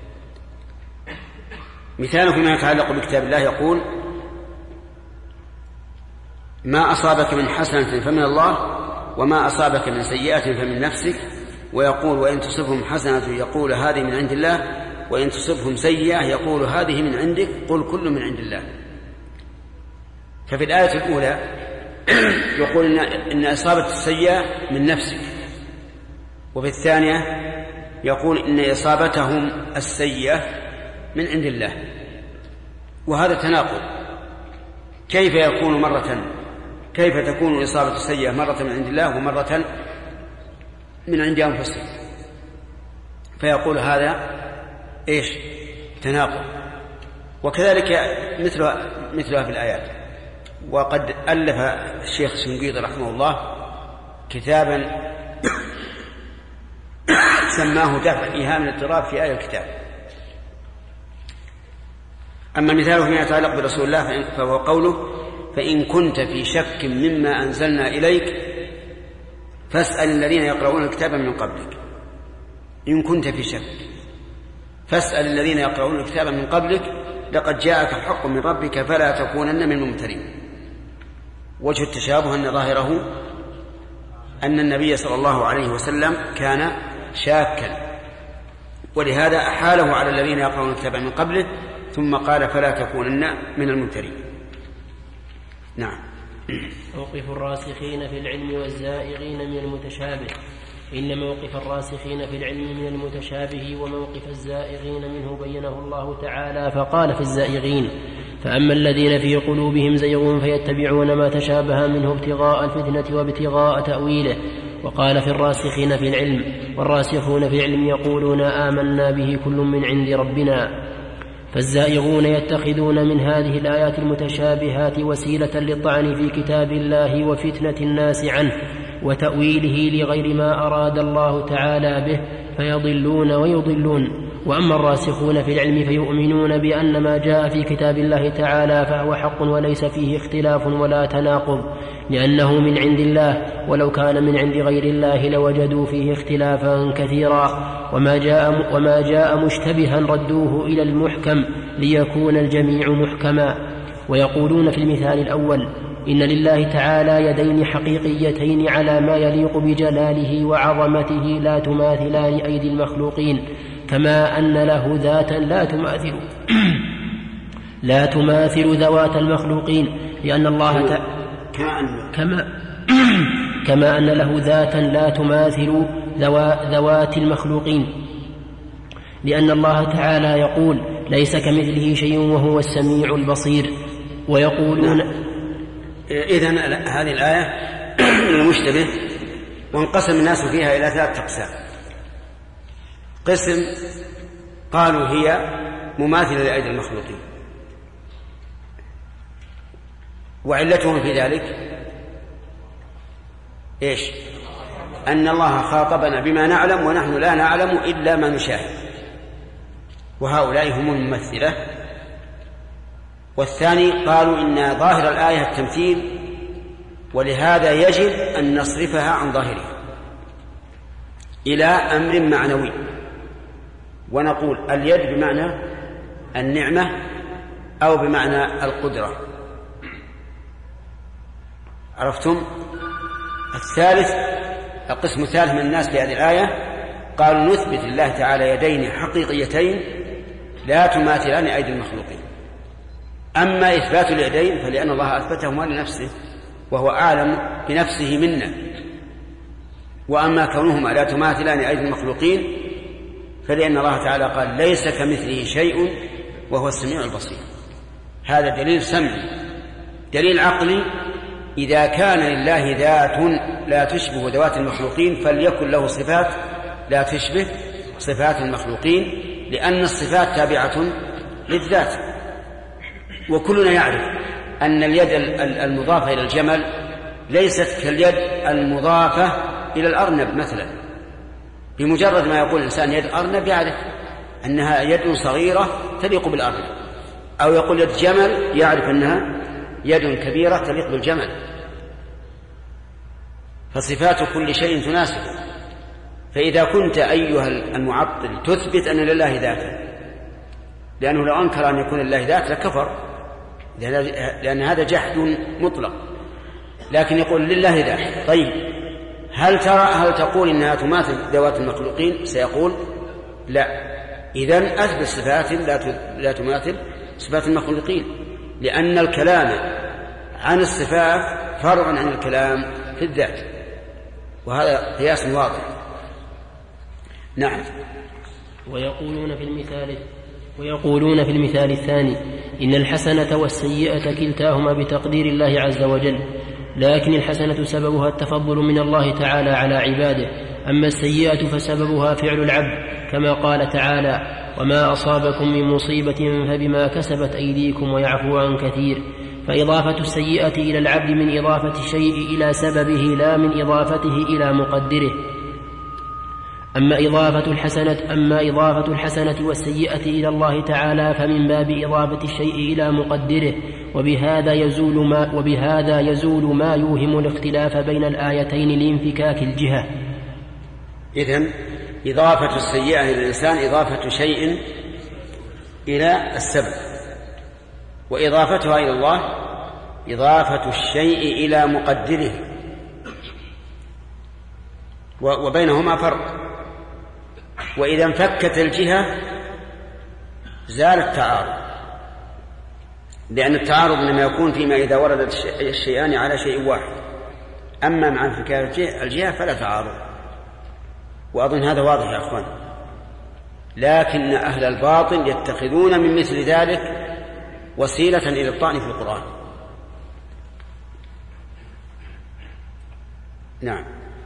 مثال فيما يتعلق بكتاب الله يقول ما أصابك من حسنة فمن الله وما أصابك من سيئة فمن نفسك، ويقول وإن تصبهم حسنة يقول هذه من عند الله وإن تصبهم سيئة يقول هذه من عندك قل كل من عند الله. ففي الآية الأولى يقول إن إصابة السيئة من نفسك، وفي الثانية يقول إن إصابتهم السيئة من عند الله، وهذا تناقض. كيف يكون مرة كيف تكون الإصابة السيئة مرة من عند الله ومرة من عند أنفسهم؟ فيقول هذا إيش؟ تناقض. وكذلك مثلها مثلها في الآيات. وقد ألف الشيخ الشنقيطي رحمه الله كتابا سماه دفع إيهام الاضطراب في آية الكتاب. أما مثاله فيما يتعلق برسول الله فهو قوله فإن كنت في شك مما أنزلنا إليك فاسأل الذين يقرؤون الكتاب من قبلك. إن كنت في شك فاسأل الذين يقرؤون الكتاب من قبلك لقد جاءك الحق من ربك فلا تكونن من الممترين. وجه التشابه أن ظاهره أن النبي صلى الله عليه وسلم كان شاكا، ولهذا أحاله على الذين يقرؤون الكتاب من قبله ثم قال فلا تكونن من الممترين. نعم. موقف الراسخين في العلم والزائغين من المتشابه. إن موقف الراسخين في العلم من المتشابه وموقف الزائغين منه بينه الله تعالى فقال في الزائغين فأما الذين في قلوبهم زيغ فيتبعون ما تشابه منه ابتغاء الفتنة وابتغاء تأويله. وقال في الراسخين في العلم والراسخون في العلم يقولون آمنا به كل من عند ربنا. فالزائغون يتخذون من هذه الآيات المتشابهات وسيلة للطعن في كتاب الله وفتنة الناس عنه وتأويله لغير ما أراد الله تعالى به فيضلون ويضلون. وأما الراسخون في العلم فيؤمنون بأن ما جاء في كتاب الله تعالى فهو حق وليس فيه اختلاف ولا تناقض لأنه من عند الله، ولو كان من عند غير الله لوجدوا فيه اختلافا كثيرا. وما جاء, وما جاء مشتبها ردوه إلى المحكم ليكون الجميع محكما. ويقولون في المثال الأول إن لله تعالى يدين حقيقيتين على ما يليق بجلاله وعظمته لا تماثلان أيدي المخلوقين، كما أن له ذاتا لا تماثل لا تماثل ذوات المخلوقين لأن الله ت... كما كما أن له ذاتا لا تماثل ذوات المخلوقين لأن الله تعالى يقول ليس كمثله شيء وهو السميع البصير. ويقولون إذن هذه الآية المشتبه وانقسم الناس فيها إلى ثلاثة أقسام. قسم قالوا هي مماثلة لأيدي المخلوقين، وعلتهم في ذلك إيش؟ أن الله خاطبنا بما نعلم ونحن لا نعلم إلا ما نشاهد، وهؤلاء هم الممثلة. والثاني قالوا إن ظاهر الآية التمثيل ولهذا يجب أن نصرفها عن ظاهرها إلى أمر معنوي، ونقول اليد بمعنى النعمة أو بمعنى القدرة. عرفتم؟ الثالث القسم الثالث من الناس في هذه الآية قالوا نثبت لله تعالى يدين حقيقيتين لا تماثلان أيدي المخلوقين. أما إثبات اليدين فلأن الله أثبتهما لنفسه وهو أعلم بنفسه منا، وأما كونهما لا تماثلان أيدي المخلوقين فلأن الله تعالى قال ليس كمثله شيء وهو السميع البصير. هذا دليل سمعي. دليل عقلي: إذا كان لله ذات لا تشبه ذوات المخلوقين فليكن له صفات لا تشبه صفات المخلوقين، لأن الصفات تابعة للذات. وكلنا يعرف أن اليد المضافة إلى الجمل ليست كاليد المضافة إلى الأرنب مثلا. بمجرد ما يقول الإنسان يد أرنب يعرف أنها يد صغيرة تليق بالأرنب، أو يقول يد جمل يعرف أنها يد كبيرة تليق بالجمل. فصفات كل شيء تناسب. فإذا كنت أيها المعطل تثبت أن لله ذاتا، لأنه لو أنكر أن يكون لله ذات لكفر، لأن هذا جحد مطلق. لكن يقول لله ذات. طيب هل ترى هل تقول إنها تماثل ذوات المخلوقين؟ سيقول لا. إذن أثبت صفات لا تماثل صفات المخلوقين، لأن الكلام عن الصفات فرع عن الكلام في الذات، وهذا قياس واضح. نعم. ويقولون في المثال ويقولون في المثال الثاني إن الحسنة والسيئة كلتاهما بتقدير الله عز وجل، لكن الحسنة سببها التفضل من الله تعالى على عباده، أما السيئة فسببها فعل العبد، كما قال تعالى: وما أصابكم من مصيبة فبما كسبت أيديكم ويعفو عن كثير. فإضافة السيئة إلى العبد من إضافة الشيء إلى سببه لا من إضافته إلى مقدره. أما إضافة الحسنة أما إضافة الحسنة والسيئة إلى الله تعالى فمن باب إضافة الشيء إلى مقدره، وبهذا يزول ما وبهذا يزول ما يوهم الاختلاف بين الآيتين لانفكاك الجهة. إذن إضافة السيئة إلى الإنسان إضافة شيء إلى السبب، وإضافتها إلى الله إضافة الشيء إلى مقدره، وبينهما فرق. وإذا انفكت الجهة زال التعارض، لأن التعارض إنما يكون فيما إذا وردت الشيئان على شيء واحد. أما مع انفكاك الجهة فلا تعارض. وأظن هذا واضح يا أخوان. لكن أهل الباطل يتخذون من مثل ذلك وسيلة إلى الطعن في القرآن. نعم.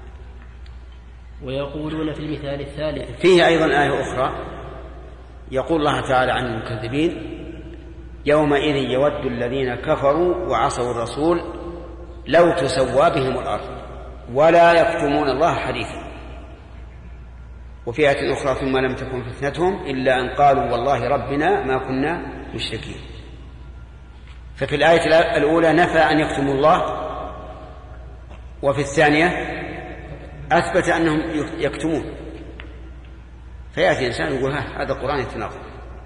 ويقولون في المثال الثالث فيه أيضا آية أخرى يقول الله تعالى عن المكذبين: يومئذ يود الذين كفروا وعصوا الرسول لو تسوى بهم الأرض ولا يكتمون الله حديثا. وفي آية أخرى: ثم لم تكن فتنتهم إلا أن قالوا والله ربنا ما كنا مشركين. ففي الآية الأولى نفى أن يكتموا الله، وفي الثانية أثبت أنهم يكتمون. فيأتي إنسان يقول: ها هذا القرآن يتناقض.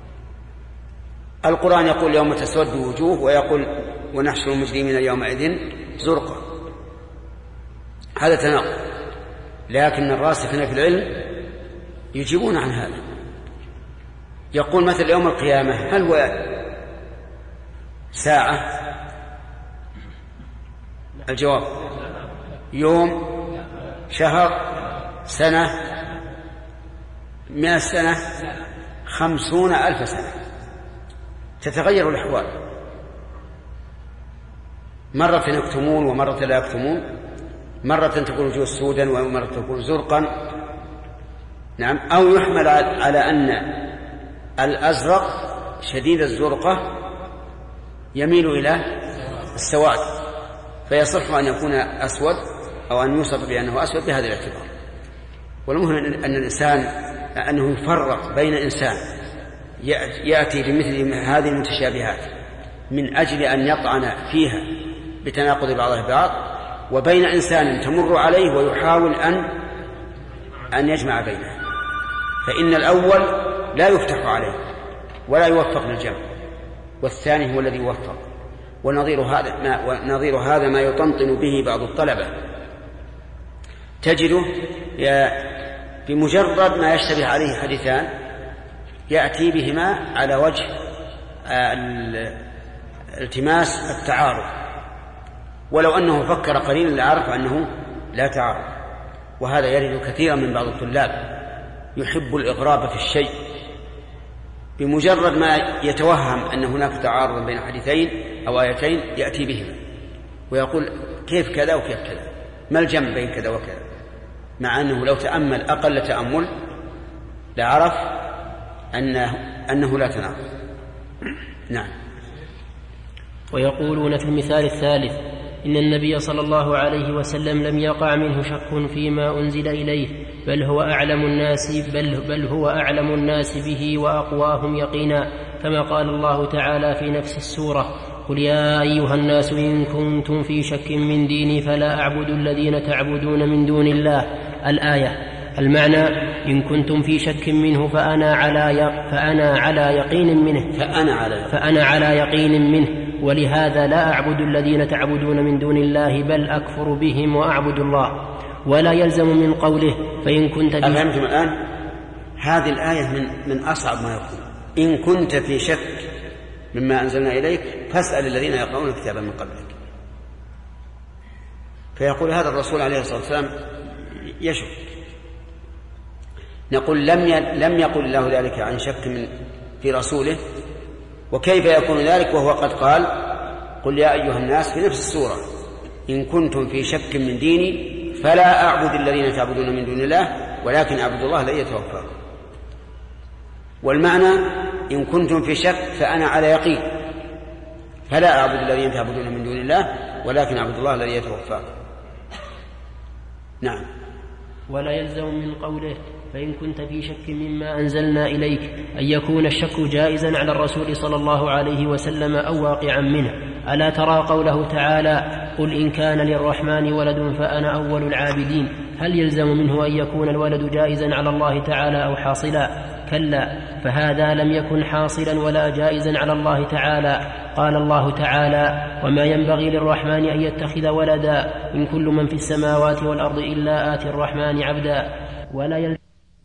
القرآن يقول يوم تسود وجوه، ويقول ونحشر المجرمين يومئذ زرقا. هذا تناقض. لكن الراسخين في العلم يجيبون عن هذا. يقول مثل يوم القيامة هل هو ساعة؟ الجواب: يوم، شهر، سنة، مئة سنة، خمسون ألف سنة. تتغير الأحوال، مرة يكتمون ومرة لا يكتمون، مرة تكون وجوه سودا ومرة تكون زرقا. نعم. أو يحمل على أن الأزرق شديد الزرقة يميل إلى السواد، فيصح أن يكون أسود أو أن يوصف بأنه أسود بهذا الاعتبار. والمهم أن الإنسان أنه يفرق بين إنسان يأتي بمثل هذه المتشابهات من أجل أن يطعن فيها بتناقض بعضها بعض، وبين إنسان تمر عليه ويحاول أن أن يجمع بينها. فإن الأول لا يفتح عليه ولا يوفق للجمع، والثاني هو الذي يوفق. ونظير هذا ما ونظير هذا ما يطنطن به بعض الطلبة، تجده بمجرد ما يشتبه عليه حديثان يأتي بهما على وجه التماس التعارض، ولو أنه فكر قليلا لعرف أنه لا تعارض. وهذا يرد كثيرا من بعض الطلاب، يحب الإغراب في الشيء، بمجرد ما يتوهم أن هناك تعارض بين حديثين أو آيتين يأتي بهما ويقول كيف كذا وكيف كذا، ما الجمع بين كذا وكذا، مع أنه لو تأمل أقل تأمل لعرف أنه, أنه لا تناقض. نعم. ويقولون في المثال الثالث إن النبي صلى الله عليه وسلم لم يقع منه شك فيما أنزل إليه، بل هو أعلم الناس بل, بل هو أعلم الناس به وأقواهم يقينا، كما قال الله تعالى في نفس السورة: قل يا أيها الناس إن كنتم في شك من ديني فلا أعبد الذين تعبدون من دون الله. الآية. المعنى: إن كنتم في شك منه فأنا على يق... فأنا على يقين منه فأنا على فأنا على يقين منه، ولهذا لا أعبد الذين تعبدون من دون الله بل أكفر بهم وأعبد الله. ولا يلزم من قوله فإن كنت في... أفهمتم الآن؟ هذه الآية من من أصعب ما يكون. إن كنت في شك مما أنزلنا إليك فاسأل الذين يقرؤون الكتاب من قبلك. فيقول هذا الرسول عليه الصلاة والسلام يشك. نقول لم لم يقل الله ذلك عن شك من في رسوله، وكيف يكون ذلك وهو قد قال: قل يا أيها الناس في نفس السورة: إن كنتم في شك من ديني فلا أعبد الذين تعبدون من دون الله ولكن أعبد الله الذي يتوفاكم. والمعنى: إن كنتم في شك فأنا على يقين، فلا أعبد الذين تعبدون من دون الله ولكن أعبد الله الذي يتوفاكم. نعم. ولا يلزم من قوله فإن كنت في شك مما أنزلنا إليك أن يكون الشك جائزا على الرسول صلى الله عليه وسلم أو واقعا منه. ألا ترى قوله تعالى: قل إن كان للرحمن ولد فأنا أول العابدين؟ هل يلزم منه أن يكون الولد جائزا على الله تعالى أو حاصلا؟ كلا، فهذا لم يكن حاصلا ولا جائزا على الله تعالى. قال الله تعالى: وما ينبغي للرحمن أن يتخذ ولدا إن كل من في السماوات والأرض إلا آتي الرحمن عبدا. ولا يلزم.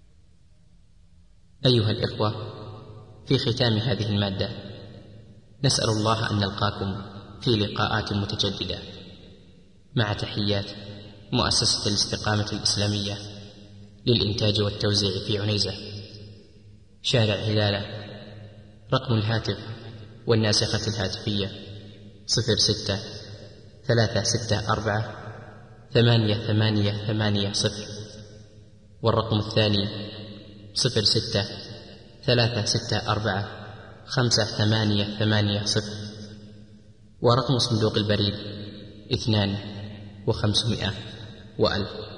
أيها الإخوة، في ختام هذه المادة نسأل الله أن نلقاكم في لقاءات متجددة، مع تحيات مؤسسة الاستقامة الإسلامية للإنتاج والتوزيع في عنيزة، شارع هلالة. رقم الهاتف والناسخة الهاتفية صفر ستة ثلاثة ستة أربعة ثمانية ثمانية ثمانية صفر، والرقم الثاني صفر ستة ثلاثة ستة أربعة خمسة ثمانية ثمانية صفر، ورقم صندوق البريد اثنان وخمسمائة وألف.